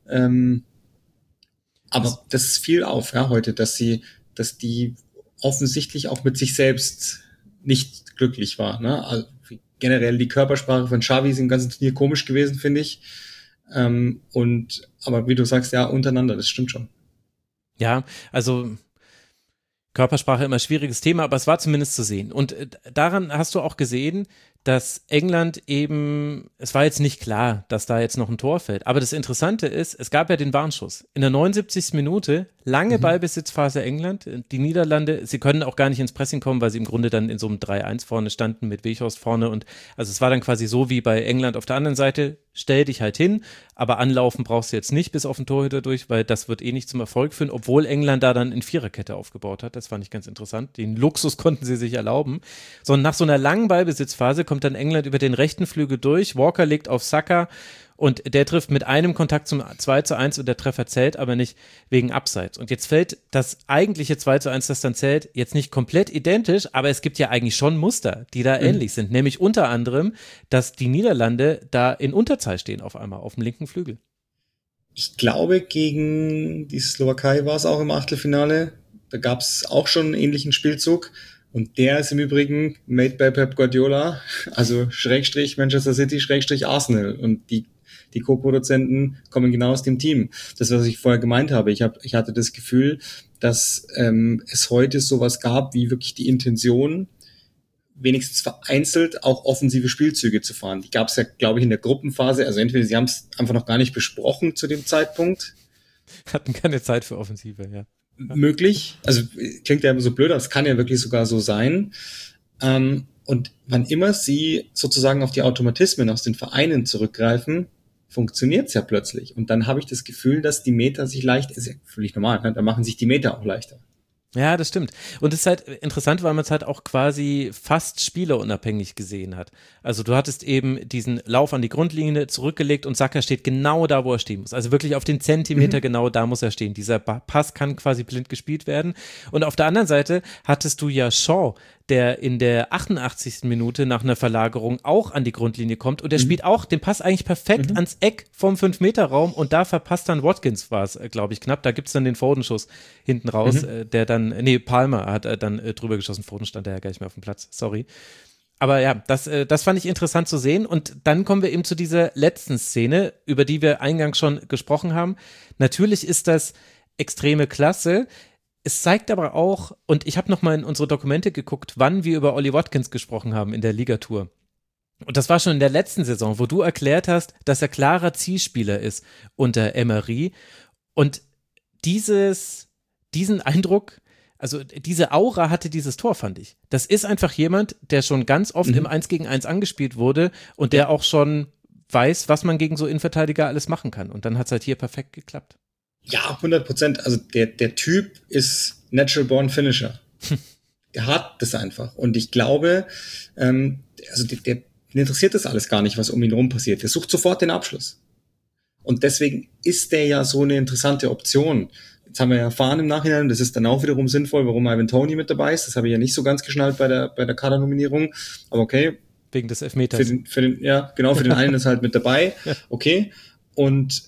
Aber das ist viel auf, ja, heute, dass die offensichtlich auch mit sich selbst nicht glücklich war, ne? Also generell die Körpersprache von Xavi ist im ganzen Turnier komisch gewesen, finde ich. Aber wie du sagst, ja, untereinander, das stimmt schon. Ja, also Körpersprache immer schwieriges Thema, aber es war zumindest zu sehen. Und daran hast du auch gesehen, dass England eben, es war jetzt nicht klar, dass da jetzt noch ein Tor fällt. Aber das Interessante ist, es gab ja den Warnschuss. In der 79. Minute, lange Ballbesitzphase England. Die Niederlande, sie können auch gar nicht ins Pressing kommen, weil sie im Grunde dann in so einem 3-1 vorne standen mit Weghorst vorne. Und also es war dann quasi so wie bei England auf der anderen Seite, stell dich halt hin, aber anlaufen brauchst du jetzt nicht bis auf den Torhüter durch, weil das wird eh nicht zum Erfolg führen, obwohl England da dann in Viererkette aufgebaut hat. Das fand ich ganz interessant. Den Luxus konnten sie sich erlauben. So, und nach so einer langen Ballbesitzphase kommt dann England über den rechten Flügel durch. Walker legt auf Saka und der trifft mit einem Kontakt zum 2:1 und der Treffer zählt aber nicht wegen Abseits. Und jetzt fällt das eigentliche 2:1, das dann zählt, jetzt nicht komplett identisch, aber es gibt ja eigentlich schon Muster, die da ähnlich sind. Nämlich unter anderem, dass die Niederlande da in Unterzahl stehen auf einmal, auf dem linken Flügel. Ich glaube, gegen die Slowakei war es auch im Achtelfinale. Da gab es auch schon einen ähnlichen Spielzug. Und der ist im Übrigen made by Pep Guardiola, also Schrägstrich Manchester City, Schrägstrich Arsenal. Und die Co-Produzenten kommen genau aus dem Team. Das, was ich vorher gemeint habe. Ich hatte das Gefühl, dass es heute sowas gab, wie wirklich die Intention, wenigstens vereinzelt auch offensive Spielzüge zu fahren. Die gab es ja, glaube ich, in der Gruppenphase. Also entweder sie haben es einfach noch gar nicht besprochen zu dem Zeitpunkt. Hatten keine Zeit für Offensive, ja. Möglich. Also klingt ja immer so blöd, aber es kann ja wirklich sogar so sein. Und wann immer sie sozusagen auf die Automatismen aus den Vereinen zurückgreifen, funktioniert es ja plötzlich. Und dann habe ich das Gefühl, dass die Meter sich ist ja völlig normal, ne? Da machen sich die Meter auch leichter. Ja, das stimmt. Und es ist halt interessant, weil man es halt auch quasi fast spielerunabhängig gesehen hat. Also du hattest eben diesen Lauf an die Grundlinie zurückgelegt und Saka steht genau da, wo er stehen muss. Also wirklich auf den Zentimeter genau da muss er stehen. Dieser Pass kann quasi blind gespielt werden. Und auf der anderen Seite hattest du ja Shaw, der in der 88. Minute nach einer Verlagerung auch an die Grundlinie kommt und der spielt auch den Pass eigentlich perfekt ans Eck vom 5-Meter-Raum und da verpasst dann Watkins, war es, glaube ich, knapp. Da gibt's dann den Foden-Schuss hinten raus, der dann, Palmer hat dann drüber geschossen, Foden stand da ja gar nicht mehr auf dem Platz, sorry. Aber ja, das fand ich interessant zu sehen und dann kommen wir eben zu dieser letzten Szene, über die wir eingangs schon gesprochen haben. Natürlich ist das extreme Klasse. Es zeigt aber auch, und ich habe nochmal in unsere Dokumente geguckt, wann wir über Ollie Watkins gesprochen haben in der Ligatur. Und das war schon in der letzten Saison, wo du erklärt hast, dass er klarer Zielspieler ist unter Emery. Und diesen Eindruck, also diese Aura hatte dieses Tor, fand ich. Das ist einfach jemand, der schon ganz oft im 1-gegen-1 angespielt wurde und der auch schon weiß, was man gegen so Innenverteidiger alles machen kann. Und dann hat es halt hier perfekt geklappt. Ja, 100%. Also der Typ ist Natural Born Finisher. Der hat das einfach. Und ich glaube, also der interessiert das alles gar nicht, was um ihn rum passiert. Der sucht sofort den Abschluss. Und deswegen ist der ja so eine interessante Option. Jetzt haben wir ja erfahren im Nachhinein, das ist dann auch wiederum sinnvoll, warum Ivan Toney mit dabei ist. Das habe ich ja nicht so ganz geschnallt bei der Kadernominierung. Aber okay. Wegen des Elfmeters. Für den einen ist halt mit dabei. Okay. Und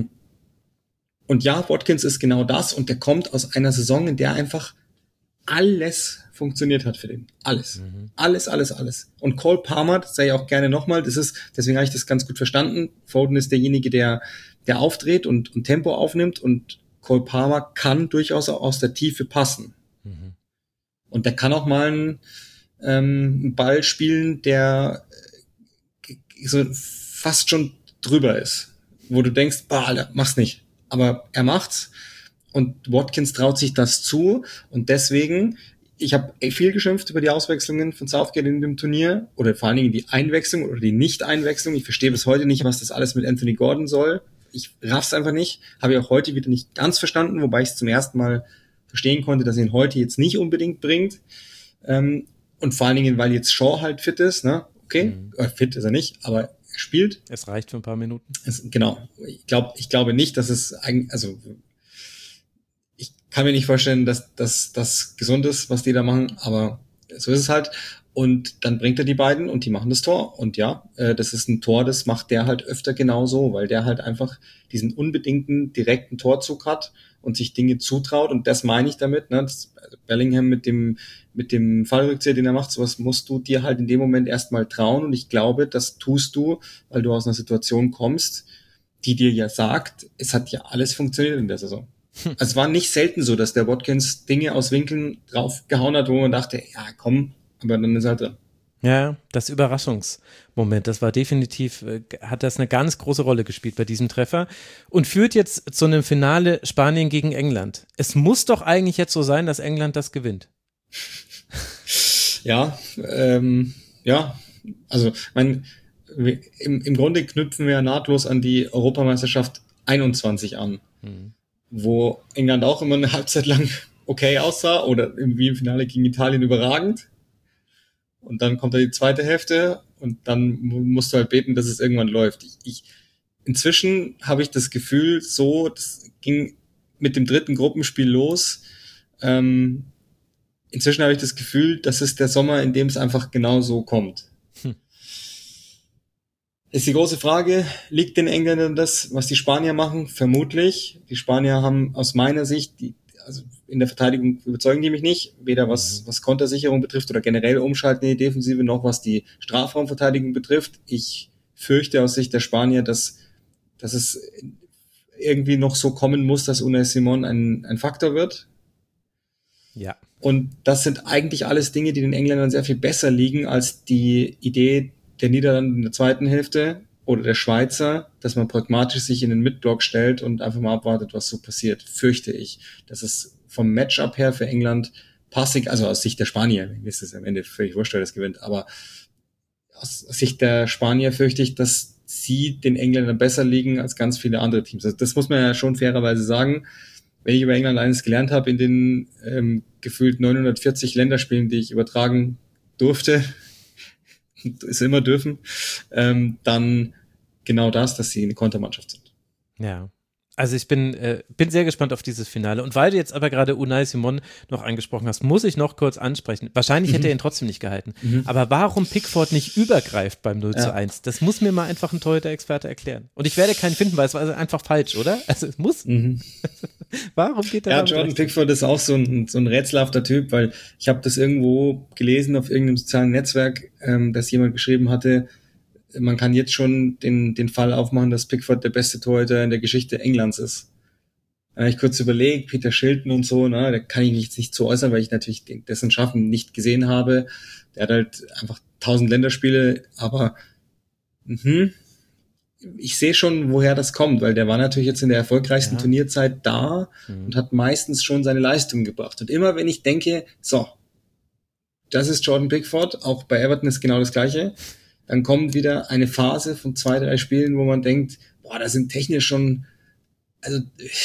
ja, Watkins ist genau das und der kommt aus einer Saison, in der einfach alles funktioniert hat für den. Alles. Alles. Und Cole Palmer, das sage ich auch gerne nochmal, deswegen habe ich das ganz gut verstanden. Foden ist derjenige, der aufdreht und Tempo aufnimmt und Cole Palmer kann durchaus auch aus der Tiefe passen. Mhm. Und der kann auch mal einen Ball spielen, der so fast schon drüber ist, wo du denkst, mach's nicht. Aber er macht's und Watkins traut sich das zu und deswegen, ich habe viel geschimpft über die Auswechslungen von Southgate in dem Turnier oder vor allen Dingen die Einwechslung oder die Nicht-Einwechslung. Ich verstehe bis heute nicht, was das alles mit Anthony Gordon soll. Ich raff's einfach nicht. Habe ich auch heute wieder nicht ganz verstanden, wobei ich es zum ersten Mal verstehen konnte, dass er ihn heute jetzt nicht unbedingt bringt. Und vor allen Dingen, weil jetzt Shaw halt fit ist, ne? Okay, fit ist er nicht, aber er spielt. Es reicht für ein paar Minuten. Genau. Ich glaube nicht, dass es eigentlich, also ich kann mir nicht vorstellen, dass das gesund ist, was die da machen, aber so ist es halt. Und dann bringt er die beiden und die machen das Tor. Und ja, das ist ein Tor, das macht der halt öfter genauso, weil der halt einfach diesen unbedingten, direkten Torzug hat und sich Dinge zutraut. Und das meine ich damit, ne? Bellingham mit dem Fallrückzieher, den er macht, sowas musst du dir halt in dem Moment erstmal trauen. Und ich glaube, das tust du, weil du aus einer Situation kommst, die dir ja sagt, es hat ja alles funktioniert in der Saison. Also es war nicht selten so, dass der Watkins Dinge aus Winkeln draufgehauen hat, wo man dachte, ja komm, aber dann ist er drin. Ja, das Überraschungsmoment, das war definitiv, hat das eine ganz große Rolle gespielt bei diesem Treffer und führt jetzt zu einem Finale Spanien gegen England. Es muss doch eigentlich jetzt so sein, dass England das gewinnt. Ja, also im Grunde knüpfen wir ja nahtlos an die Europameisterschaft 21 an, wo England auch immer eine Halbzeit lang okay aussah oder wie im Finale gegen Italien überragend. Und dann kommt da die zweite Hälfte und dann musst du halt beten, dass es irgendwann läuft. Inzwischen habe ich das Gefühl, das ging mit dem dritten Gruppenspiel los. Inzwischen habe ich das Gefühl, das ist der Sommer, in dem es einfach genau so kommt. Ist die große Frage, liegt den Engländern das, was die Spanier machen? Vermutlich. Die Spanier haben aus meiner Sicht, also in der Verteidigung überzeugen die mich nicht, weder was Kontersicherung betrifft oder generell Umschalten in die Defensive, noch was die Strafraumverteidigung betrifft. Ich fürchte aus Sicht der Spanier, dass es irgendwie noch so kommen muss, dass Unai Simón ein Faktor wird. Ja. Und das sind eigentlich alles Dinge, die den Engländern sehr viel besser liegen als die Idee der Niederlande in der zweiten Hälfte oder der Schweizer, dass man pragmatisch sich in den Midblock stellt und einfach mal abwartet, was so passiert, fürchte ich. Das ist vom Matchup her für England passig, also aus Sicht der Spanier, mir ist es am Ende völlig wurscht, wer das gewinnt, aber aus Sicht der Spanier fürchte ich, dass sie den Engländern besser liegen als ganz viele andere Teams. Also das muss man ja schon fairerweise sagen. Wenn ich über England eines gelernt habe in den gefühlt 940 Länderspielen, die ich übertragen durfte, ist immer dürfen, dann genau das, dass sie eine Kontermannschaft sind. Ja, also ich bin sehr gespannt auf dieses Finale und weil du jetzt aber gerade Unai Simón noch angesprochen hast, muss ich noch kurz ansprechen. Wahrscheinlich hätte er ihn trotzdem nicht gehalten, aber warum Pickford nicht übergreift beim 0:1? Das muss mir mal einfach ein Torhüter-Experte erklären. Und ich werde keinen finden, weil es war einfach falsch, oder? Also es muss. Warum geht er? Ja, Jordan Pickford ist auch so ein rätselhafter Typ, weil ich habe das irgendwo gelesen auf irgendeinem sozialen Netzwerk, dass jemand geschrieben hatte, man kann jetzt schon den Fall aufmachen, dass Pickford der beste Torhüter in der Geschichte Englands ist. Da habe ich kurz überlegt, Peter Shilton und so, da kann ich mich jetzt nicht zu äußern, weil ich natürlich dessen Schaffen nicht gesehen habe. Der hat halt einfach 1000 Länderspiele, aber ich sehe schon, woher das kommt, weil der war natürlich jetzt in der erfolgreichsten Turnierzeit da und hat meistens schon seine Leistung gebracht. Und immer wenn ich denke, so, das ist Jordan Pickford, auch bei Everton ist genau das Gleiche, dann kommt wieder eine Phase von 2, 3 Spielen, wo man denkt, boah, da sind technisch schon, also,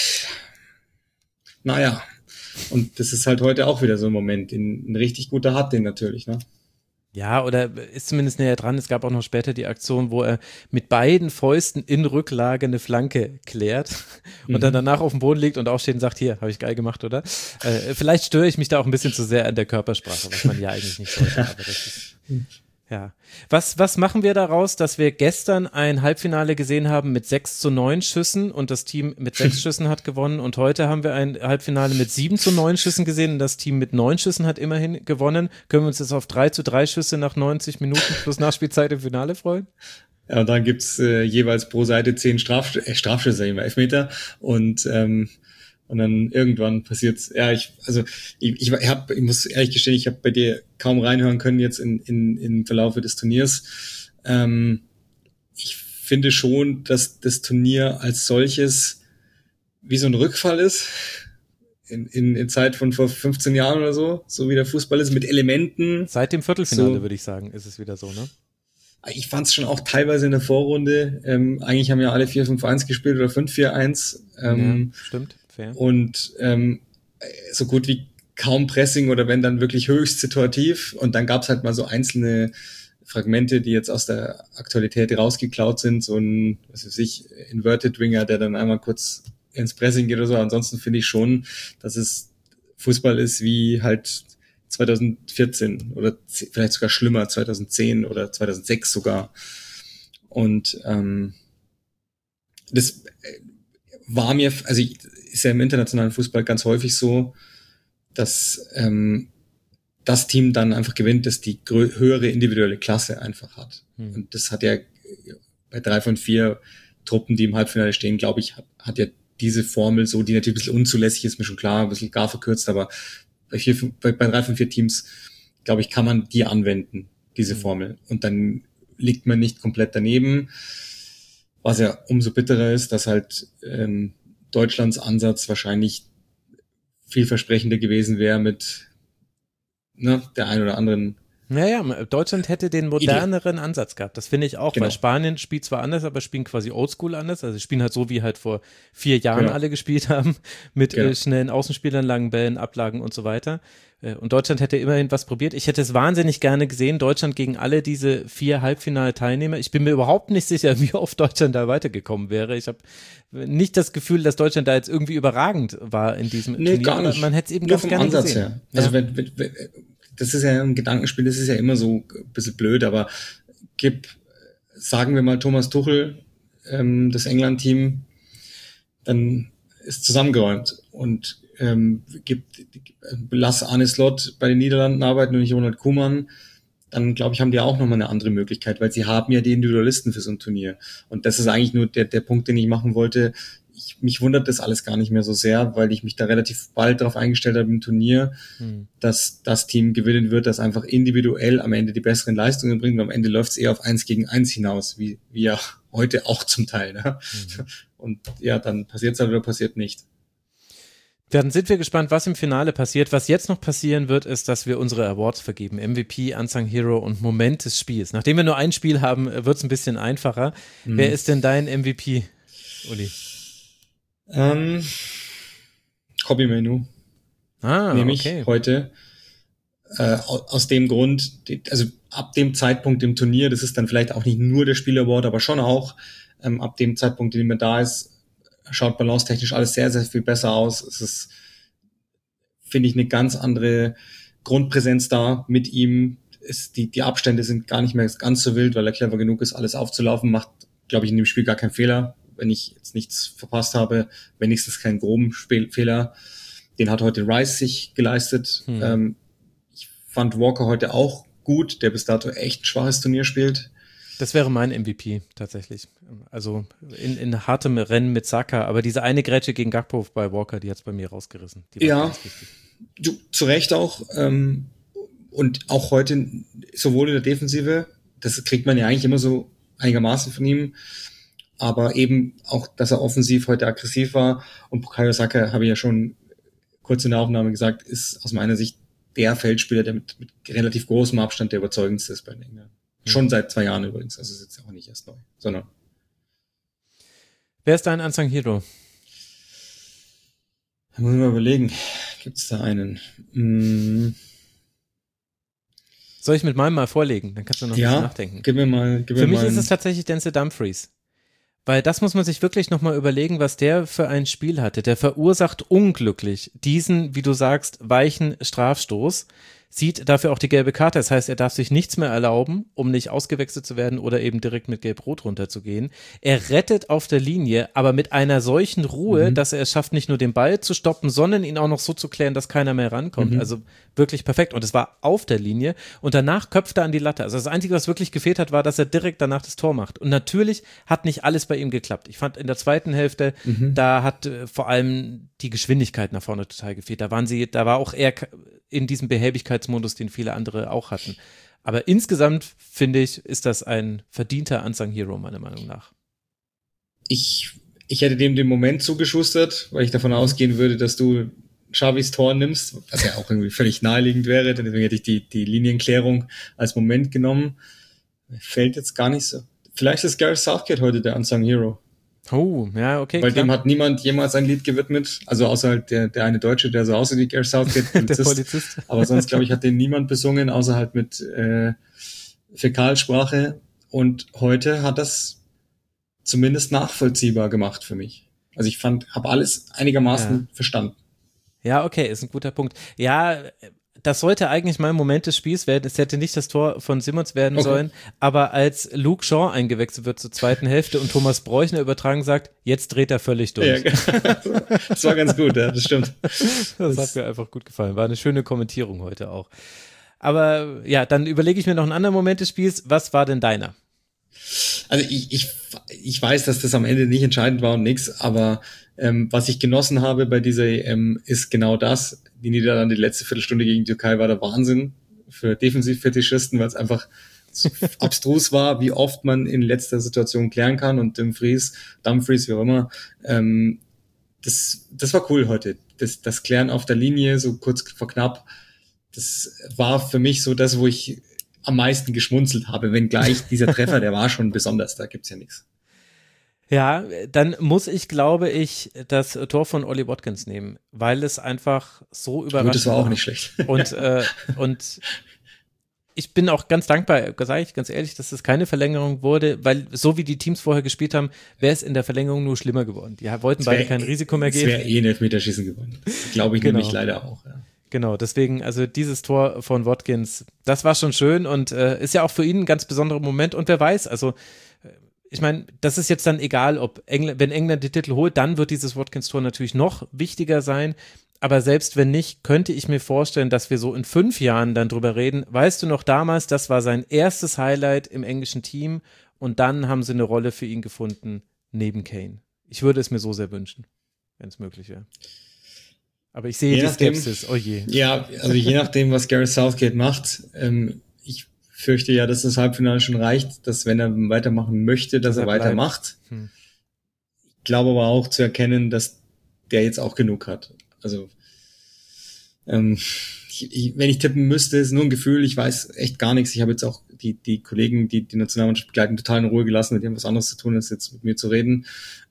naja. Und das ist halt heute auch wieder so ein Moment. Ein richtig guter hat den natürlich, ne? Ja, oder ist zumindest näher dran. Es gab auch noch später die Aktion, wo er mit beiden Fäusten in Rücklage eine Flanke klärt und dann danach auf dem Boden liegt und aufsteht und sagt, hier, habe ich geil gemacht, oder? Vielleicht störe ich mich da auch ein bisschen zu sehr an der Körpersprache, was man ja eigentlich nicht sollte, aber das ist... Ja. Was machen wir daraus, dass wir gestern ein Halbfinale gesehen haben mit 6:9 Schüssen und das Team mit 6 Schüssen hat gewonnen und heute haben wir ein Halbfinale mit 7:9 Schüssen gesehen und das Team mit 9 Schüssen hat immerhin gewonnen. Können wir uns jetzt auf 3:3 Schüsse nach 90 Minuten plus Nachspielzeit im Finale freuen? Ja, und dann gibt's jeweils pro Seite 10 Strafschüsse, immer Elfmeter und Und dann irgendwann passiert's. Ja, ich muss ehrlich gestehen, ich habe bei dir kaum reinhören können jetzt im Verlauf des Turniers. Ich finde schon, dass das Turnier als solches wie so ein Rückfall ist. In Zeit von vor 15 Jahren oder so wie der Fußball ist, mit Elementen. Seit dem Viertelfinale, würde ich sagen, ist es wieder so, ne? Ich fand es schon auch teilweise in der Vorrunde. Eigentlich haben ja alle 4-5-1 gespielt oder 5-4-1. Ja, stimmt, fair. Und so gut wie kaum Pressing oder wenn dann wirklich höchst situativ. Und dann gab's halt mal so einzelne Fragmente, die jetzt aus der Aktualität rausgeklaut sind. So ein, was weiß ich, Inverted Winger, der dann einmal kurz ins Pressing geht oder so. Ansonsten finde ich schon, dass es Fußball ist wie halt 2014 oder vielleicht sogar schlimmer, 2010 oder 2006 sogar. Und das war mir, also ist ja im internationalen Fußball ganz häufig so, dass das Team dann einfach gewinnt, das die höhere individuelle Klasse einfach hat. Und das hat ja bei 3 von 4 Truppen, die im Halbfinale stehen, glaube ich, hat ja diese Formel so, die natürlich ein bisschen unzulässig ist, mir schon klar, ein bisschen gar verkürzt, aber bei 3 von 4 Teams, glaube ich, kann man die anwenden, diese Formel. Und dann liegt man nicht komplett daneben, was ja umso bitterer ist, dass halt Deutschlands Ansatz wahrscheinlich vielversprechender gewesen wäre mit der ein oder anderen. Naja, Deutschland hätte den moderneren Ansatz gehabt, das finde ich auch, weil Spanien spielt zwar anders, aber spielen quasi oldschool anders, also spielen halt so, wie halt vor 4 Jahren alle gespielt haben, mit schnellen Außenspielern, langen Bällen, Ablagen und so weiter. Und Deutschland hätte immerhin was probiert. Ich hätte es wahnsinnig gerne gesehen, Deutschland gegen alle diese 4 Halbfinalteilnehmer. Ich bin mir überhaupt nicht sicher, wie oft Deutschland da weitergekommen wäre. Ich habe nicht das Gefühl, dass Deutschland da jetzt irgendwie überragend war in diesem Turnier. Gar nicht. Man hätte es eben nur ganz vom gerne Ansatz gesehen. her. Also wenn das ist ja ein Gedankenspiel, das ist ja immer so ein bisschen blöd, aber sagen wir mal Thomas Tuchel, das England-Team, dann ist zusammengeräumt und lass Arne Slot bei den Niederlanden arbeiten und nicht Ronald Koeman, dann glaube ich, haben die auch nochmal eine andere Möglichkeit, weil sie haben ja die Individualisten für so ein Turnier. Und das ist eigentlich nur der Punkt, den ich machen wollte. Mich wundert das alles gar nicht mehr so sehr, weil ich mich da relativ bald darauf eingestellt habe im Turnier, dass das Team gewinnen wird, das einfach individuell am Ende die besseren Leistungen bringt. Und am Ende läuft es eher auf 1 gegen 1 hinaus, wie ja heute auch zum Teil. Ne? Und ja, dann passiert es halt oder passiert nicht. Dann sind wir gespannt, was im Finale passiert. Was jetzt noch passieren wird, ist, dass wir unsere Awards vergeben. MVP, Unsung Hero und Moment des Spiels. Nachdem wir nur ein Spiel haben, wird es ein bisschen einfacher. Wer ist denn dein MVP, Uli? Kobbie Mainoo. Nehme ich heute. Aus dem Grund, also ab dem Zeitpunkt im Turnier, das ist dann vielleicht auch nicht nur der Spiel-Award, aber schon auch ab dem Zeitpunkt, in dem er da ist, schaut balancetechnisch alles sehr, sehr viel besser aus. Es ist, finde ich, eine ganz andere Grundpräsenz da mit ihm. Die Abstände sind gar nicht mehr ganz so wild, weil er clever genug ist, alles aufzulaufen, macht, glaube ich, in dem Spiel gar keinen Fehler. Wenn ich jetzt nichts verpasst habe, wenigstens keinen groben Fehler. Den hat heute Rice sich geleistet. Ich fand Walker heute auch gut, der bis dato echt ein schwaches Turnier spielt. Das wäre mein MVP tatsächlich. Also in hartem Rennen mit Saka, aber diese eine Grätsche gegen Gakpo bei Walker, die hat es bei mir rausgerissen. Die war ganz wichtig. Zu Recht auch. Und auch heute sowohl in der Defensive, das kriegt man ja eigentlich immer so einigermaßen von ihm, aber eben auch, dass er offensiv heute aggressiv war. Und Bukayo Saka, habe ich ja schon kurz in der Aufnahme gesagt, ist aus meiner Sicht der Feldspieler, der mit relativ großem Abstand der überzeugendste ist bei den Engländern. Schon seit 2 Jahren übrigens, also ist jetzt auch nicht erst neu, sondern. Wer ist dein Unsung Hero? Da muss ich mal überlegen, gibt es da einen? Soll ich mit meinem mal vorlegen? Dann kannst du noch ein bisschen nachdenken. Gib mir mal. Für mich ist es tatsächlich Denzel Dumfries. Weil das muss man sich wirklich nochmal überlegen, was der für ein Spiel hatte. Der verursacht unglücklich diesen, wie du sagst, weichen Strafstoß. sieht dafür auch die gelbe Karte. Das heißt, er darf sich nichts mehr erlauben, um nicht ausgewechselt zu werden oder eben direkt mit Gelb-Rot runterzugehen. Er rettet auf der Linie, aber mit einer solchen Ruhe, dass er es schafft, nicht nur den Ball zu stoppen, sondern ihn auch noch so zu klären, dass keiner mehr rankommt. Also wirklich perfekt. Und es war auf der Linie und danach köpft er an die Latte. Also das Einzige, was wirklich gefehlt hat, war, dass er direkt danach das Tor macht. Und natürlich hat nicht alles bei ihm geklappt. Ich fand in der zweiten Hälfte, da hat vor allem die Geschwindigkeit nach vorne total gefehlt. Da war auch er in diesem Behäbigkeitsmodus, den viele andere auch hatten. Aber insgesamt, finde ich, ist das ein verdienter Unsung Hero, meiner Meinung nach. Ich hätte dem den Moment zugeschustert, weil ich davon ausgehen würde, dass du Xavis Tor nimmst, was ja auch irgendwie völlig naheliegend wäre, deswegen hätte ich die Linienklärung als Moment genommen. Fällt jetzt gar nicht so. Vielleicht ist Gareth Southgate heute der Unsung Hero. Oh, ja, okay. Weil dem hat niemand jemals ein Lied gewidmet, also außer halt der eine Deutsche, der so aussieht wie Gareth Southgate, der Polizist. Aber sonst, glaube ich, hat den niemand besungen, außer halt mit Fäkalsprache. Und heute hat das zumindest nachvollziehbar gemacht für mich. Also ich habe alles einigermaßen verstanden. Ja, okay, ist ein guter Punkt. Ja, das sollte eigentlich mal ein Moment des Spiels werden. Es hätte nicht das Tor von Simmons werden sollen, aber als Luke Shaw eingewechselt wird zur zweiten Hälfte und Thomas Bräuchner übertragen sagt, jetzt dreht er völlig durch. Ja, das war ganz gut, ja, das stimmt. Das hat mir einfach gut gefallen. War eine schöne Kommentierung heute auch. Aber ja, dann überlege ich mir noch einen anderen Moment des Spiels. Was war denn deiner? Also ich weiß, dass das am Ende nicht entscheidend war und nix, aber was ich genossen habe bei dieser EM ist genau das. Die Niederlande, die letzte Viertelstunde gegen die Türkei war der Wahnsinn für Defensivfetischisten, weil es einfach so abstrus war, wie oft man in letzter Situation klären kann und Dumfries, wie auch immer. Das war cool heute. Das Klären auf der Linie, so kurz vor knapp, das war für mich so das, wo ich am meisten geschmunzelt habe, wenngleich dieser Treffer, der war schon besonders, da gibt's ja nichts. Ja, dann muss ich, glaube ich, das Tor von Ollie Watkins nehmen, weil es einfach so überraschend war. Das war auch nicht schlecht. Und ich bin auch ganz dankbar, sage ich ganz ehrlich, dass das keine Verlängerung wurde, weil so wie die Teams vorher gespielt haben, wäre es in der Verlängerung nur schlimmer geworden. Die wollten beide kein Risiko mehr geben. Es wäre ein Elfmeterschießen geworden. Glaube ich nämlich leider auch, ja. Genau, deswegen, also dieses Tor von Watkins, das war schon schön und ist ja auch für ihn ein ganz besonderer Moment und wer weiß, also ich meine, das ist jetzt dann egal, wenn England die Titel holt, dann wird dieses Watkins-Tor natürlich noch wichtiger sein, aber selbst wenn nicht, könnte ich mir vorstellen, dass wir so in 5 Jahren dann drüber reden, weißt du noch damals, das war sein erstes Highlight im englischen Team und dann haben sie eine Rolle für ihn gefunden neben Kane. Ich würde es mir so sehr wünschen, wenn es möglich wäre. Aber ich sehe die Skepsis, oh je. Ja, also je nachdem, was Gareth Southgate macht, ich fürchte ja, dass das Halbfinale schon reicht, dass wenn er weitermachen möchte, dass er weitermacht. Ich glaube aber auch zu erkennen, dass der jetzt auch genug hat. Also wenn ich tippen müsste, ist nur ein Gefühl, ich weiß echt gar nichts. Ich habe jetzt auch die Kollegen, die Nationalmannschaft begleiten, total in Ruhe gelassen, die haben was anderes zu tun, als jetzt mit mir zu reden.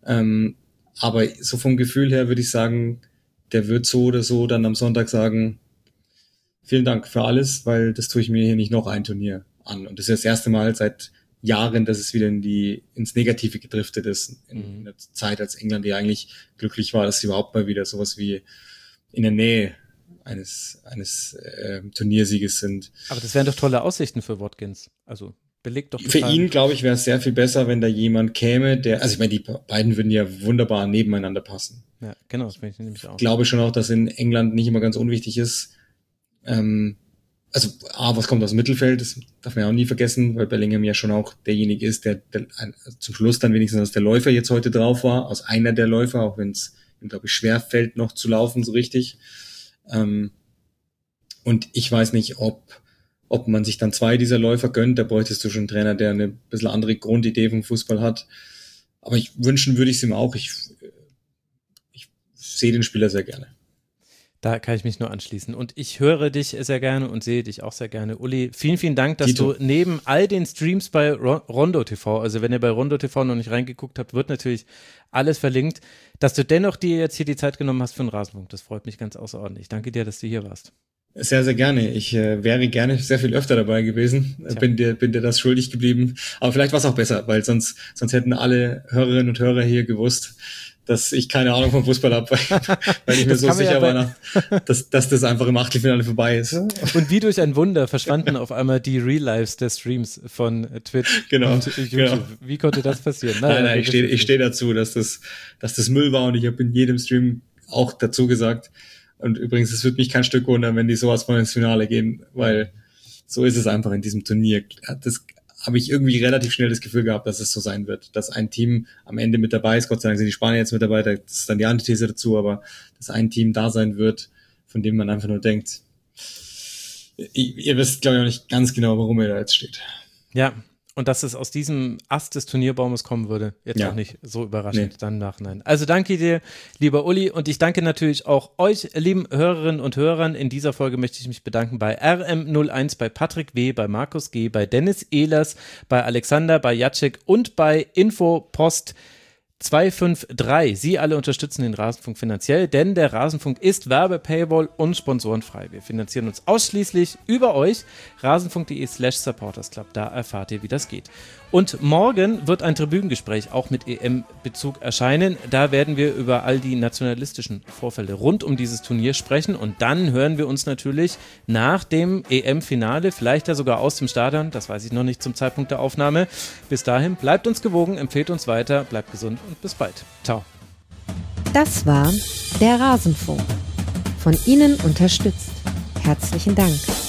Aber so vom Gefühl her würde ich sagen, der wird so oder so dann am Sonntag sagen, vielen Dank für alles, weil das tue ich mir hier nicht noch ein Turnier an. Und das ist das erste Mal seit Jahren, dass es wieder ins Negative gedriftet ist. In der Zeit, als England ja eigentlich glücklich war, dass sie überhaupt mal wieder sowas wie in der Nähe eines Turniersieges sind. Aber das wären doch tolle Aussichten für Watkins. Also belegt doch für ihn, glaube ich, wäre es sehr viel besser, wenn da jemand käme, also ich meine, die beiden würden ja wunderbar nebeneinander passen. Ja, genau, das finde ich nämlich auch. Ich glaube schon auch, dass in England nicht immer ganz unwichtig ist. Also was kommt aus dem Mittelfeld, das darf man ja auch nie vergessen, weil Bellingham ja schon auch derjenige ist, der zum Schluss dann wenigstens als der Läufer jetzt heute drauf war, aus einer der Läufer, auch wenn es ihm, glaube ich, schwer fällt, noch zu laufen so richtig. Und ich weiß nicht, ob man sich dann 2 dieser Läufer gönnt, da bräuchtest du schon einen Trainer, der eine bisschen andere Grundidee vom Fußball hat. Aber wünschen würde ich es ihm auch. Ich sehe den Spieler sehr gerne. Da kann ich mich nur anschließen. Und ich höre dich sehr gerne und sehe dich auch sehr gerne. Uli, vielen, vielen Dank, dass du neben all den Streams bei Rondo TV, also wenn ihr bei Rondo TV noch nicht reingeguckt habt, wird natürlich alles verlinkt, dass du dennoch dir jetzt hier die Zeit genommen hast für einen Rasenfunk. Das freut mich ganz außerordentlich. Danke dir, dass du hier warst. Sehr, sehr gerne. Ich wäre gerne sehr viel öfter dabei gewesen. Bin dir das schuldig geblieben. Aber vielleicht war es auch besser, weil sonst hätten alle Hörerinnen und Hörer hier gewusst, dass ich keine Ahnung vom Fußball habe, weil ich mir so sicher war, dass das einfach im Achtelfinale vorbei ist. Und wie durch ein Wunder verschwanden auf einmal die Real-Lives der Streams von Twitch und YouTube. Genau. Wie konnte das passieren? Nein, ich stehe dazu, dass das Müll war, und ich habe in jedem Stream auch dazu gesagt. Und übrigens, es würde mich kein Stück wundern, wenn die sowas von ins Finale gehen, weil so ist es einfach in diesem Turnier. Das habe ich irgendwie relativ schnell das Gefühl gehabt, dass es so sein wird, dass ein Team am Ende mit dabei ist. Gott sei Dank sind die Spanier jetzt mit dabei, das ist dann die Antithese dazu, aber dass ein Team da sein wird, von dem man einfach nur denkt, ihr wisst, glaube ich, auch nicht ganz genau, warum ihr da jetzt steht. Ja, und dass es aus diesem Ast des Turnierbaumes kommen würde, jetzt auch nicht so überraschend dann im Nachhinein. Also danke dir, lieber Uli, und ich danke natürlich auch euch, lieben Hörerinnen und Hörern. In dieser Folge möchte ich mich bedanken bei RM01, bei Patrick W., bei Markus G., bei Dennis Ehlers, bei Alexander, bei Jacek und bei Infopost 253. Sie alle unterstützen den Rasenfunk finanziell, denn der Rasenfunk ist Werbe-Paywall und sponsorenfrei. Wir finanzieren uns ausschließlich über euch. rasenfunk.de/supportersclub, da erfahrt ihr, wie das geht. Und morgen wird ein Tribünengespräch auch mit EM-Bezug erscheinen. Da werden wir über all die nationalistischen Vorfälle rund um dieses Turnier sprechen, und dann hören wir uns natürlich nach dem EM-Finale, vielleicht ja sogar aus dem Stadion, das weiß ich noch nicht zum Zeitpunkt der Aufnahme. Bis dahin, bleibt uns gewogen, empfehlt uns weiter, bleibt gesund und bis bald. Ciao. Das war der Rasenfunk. Von Ihnen unterstützt. Herzlichen Dank.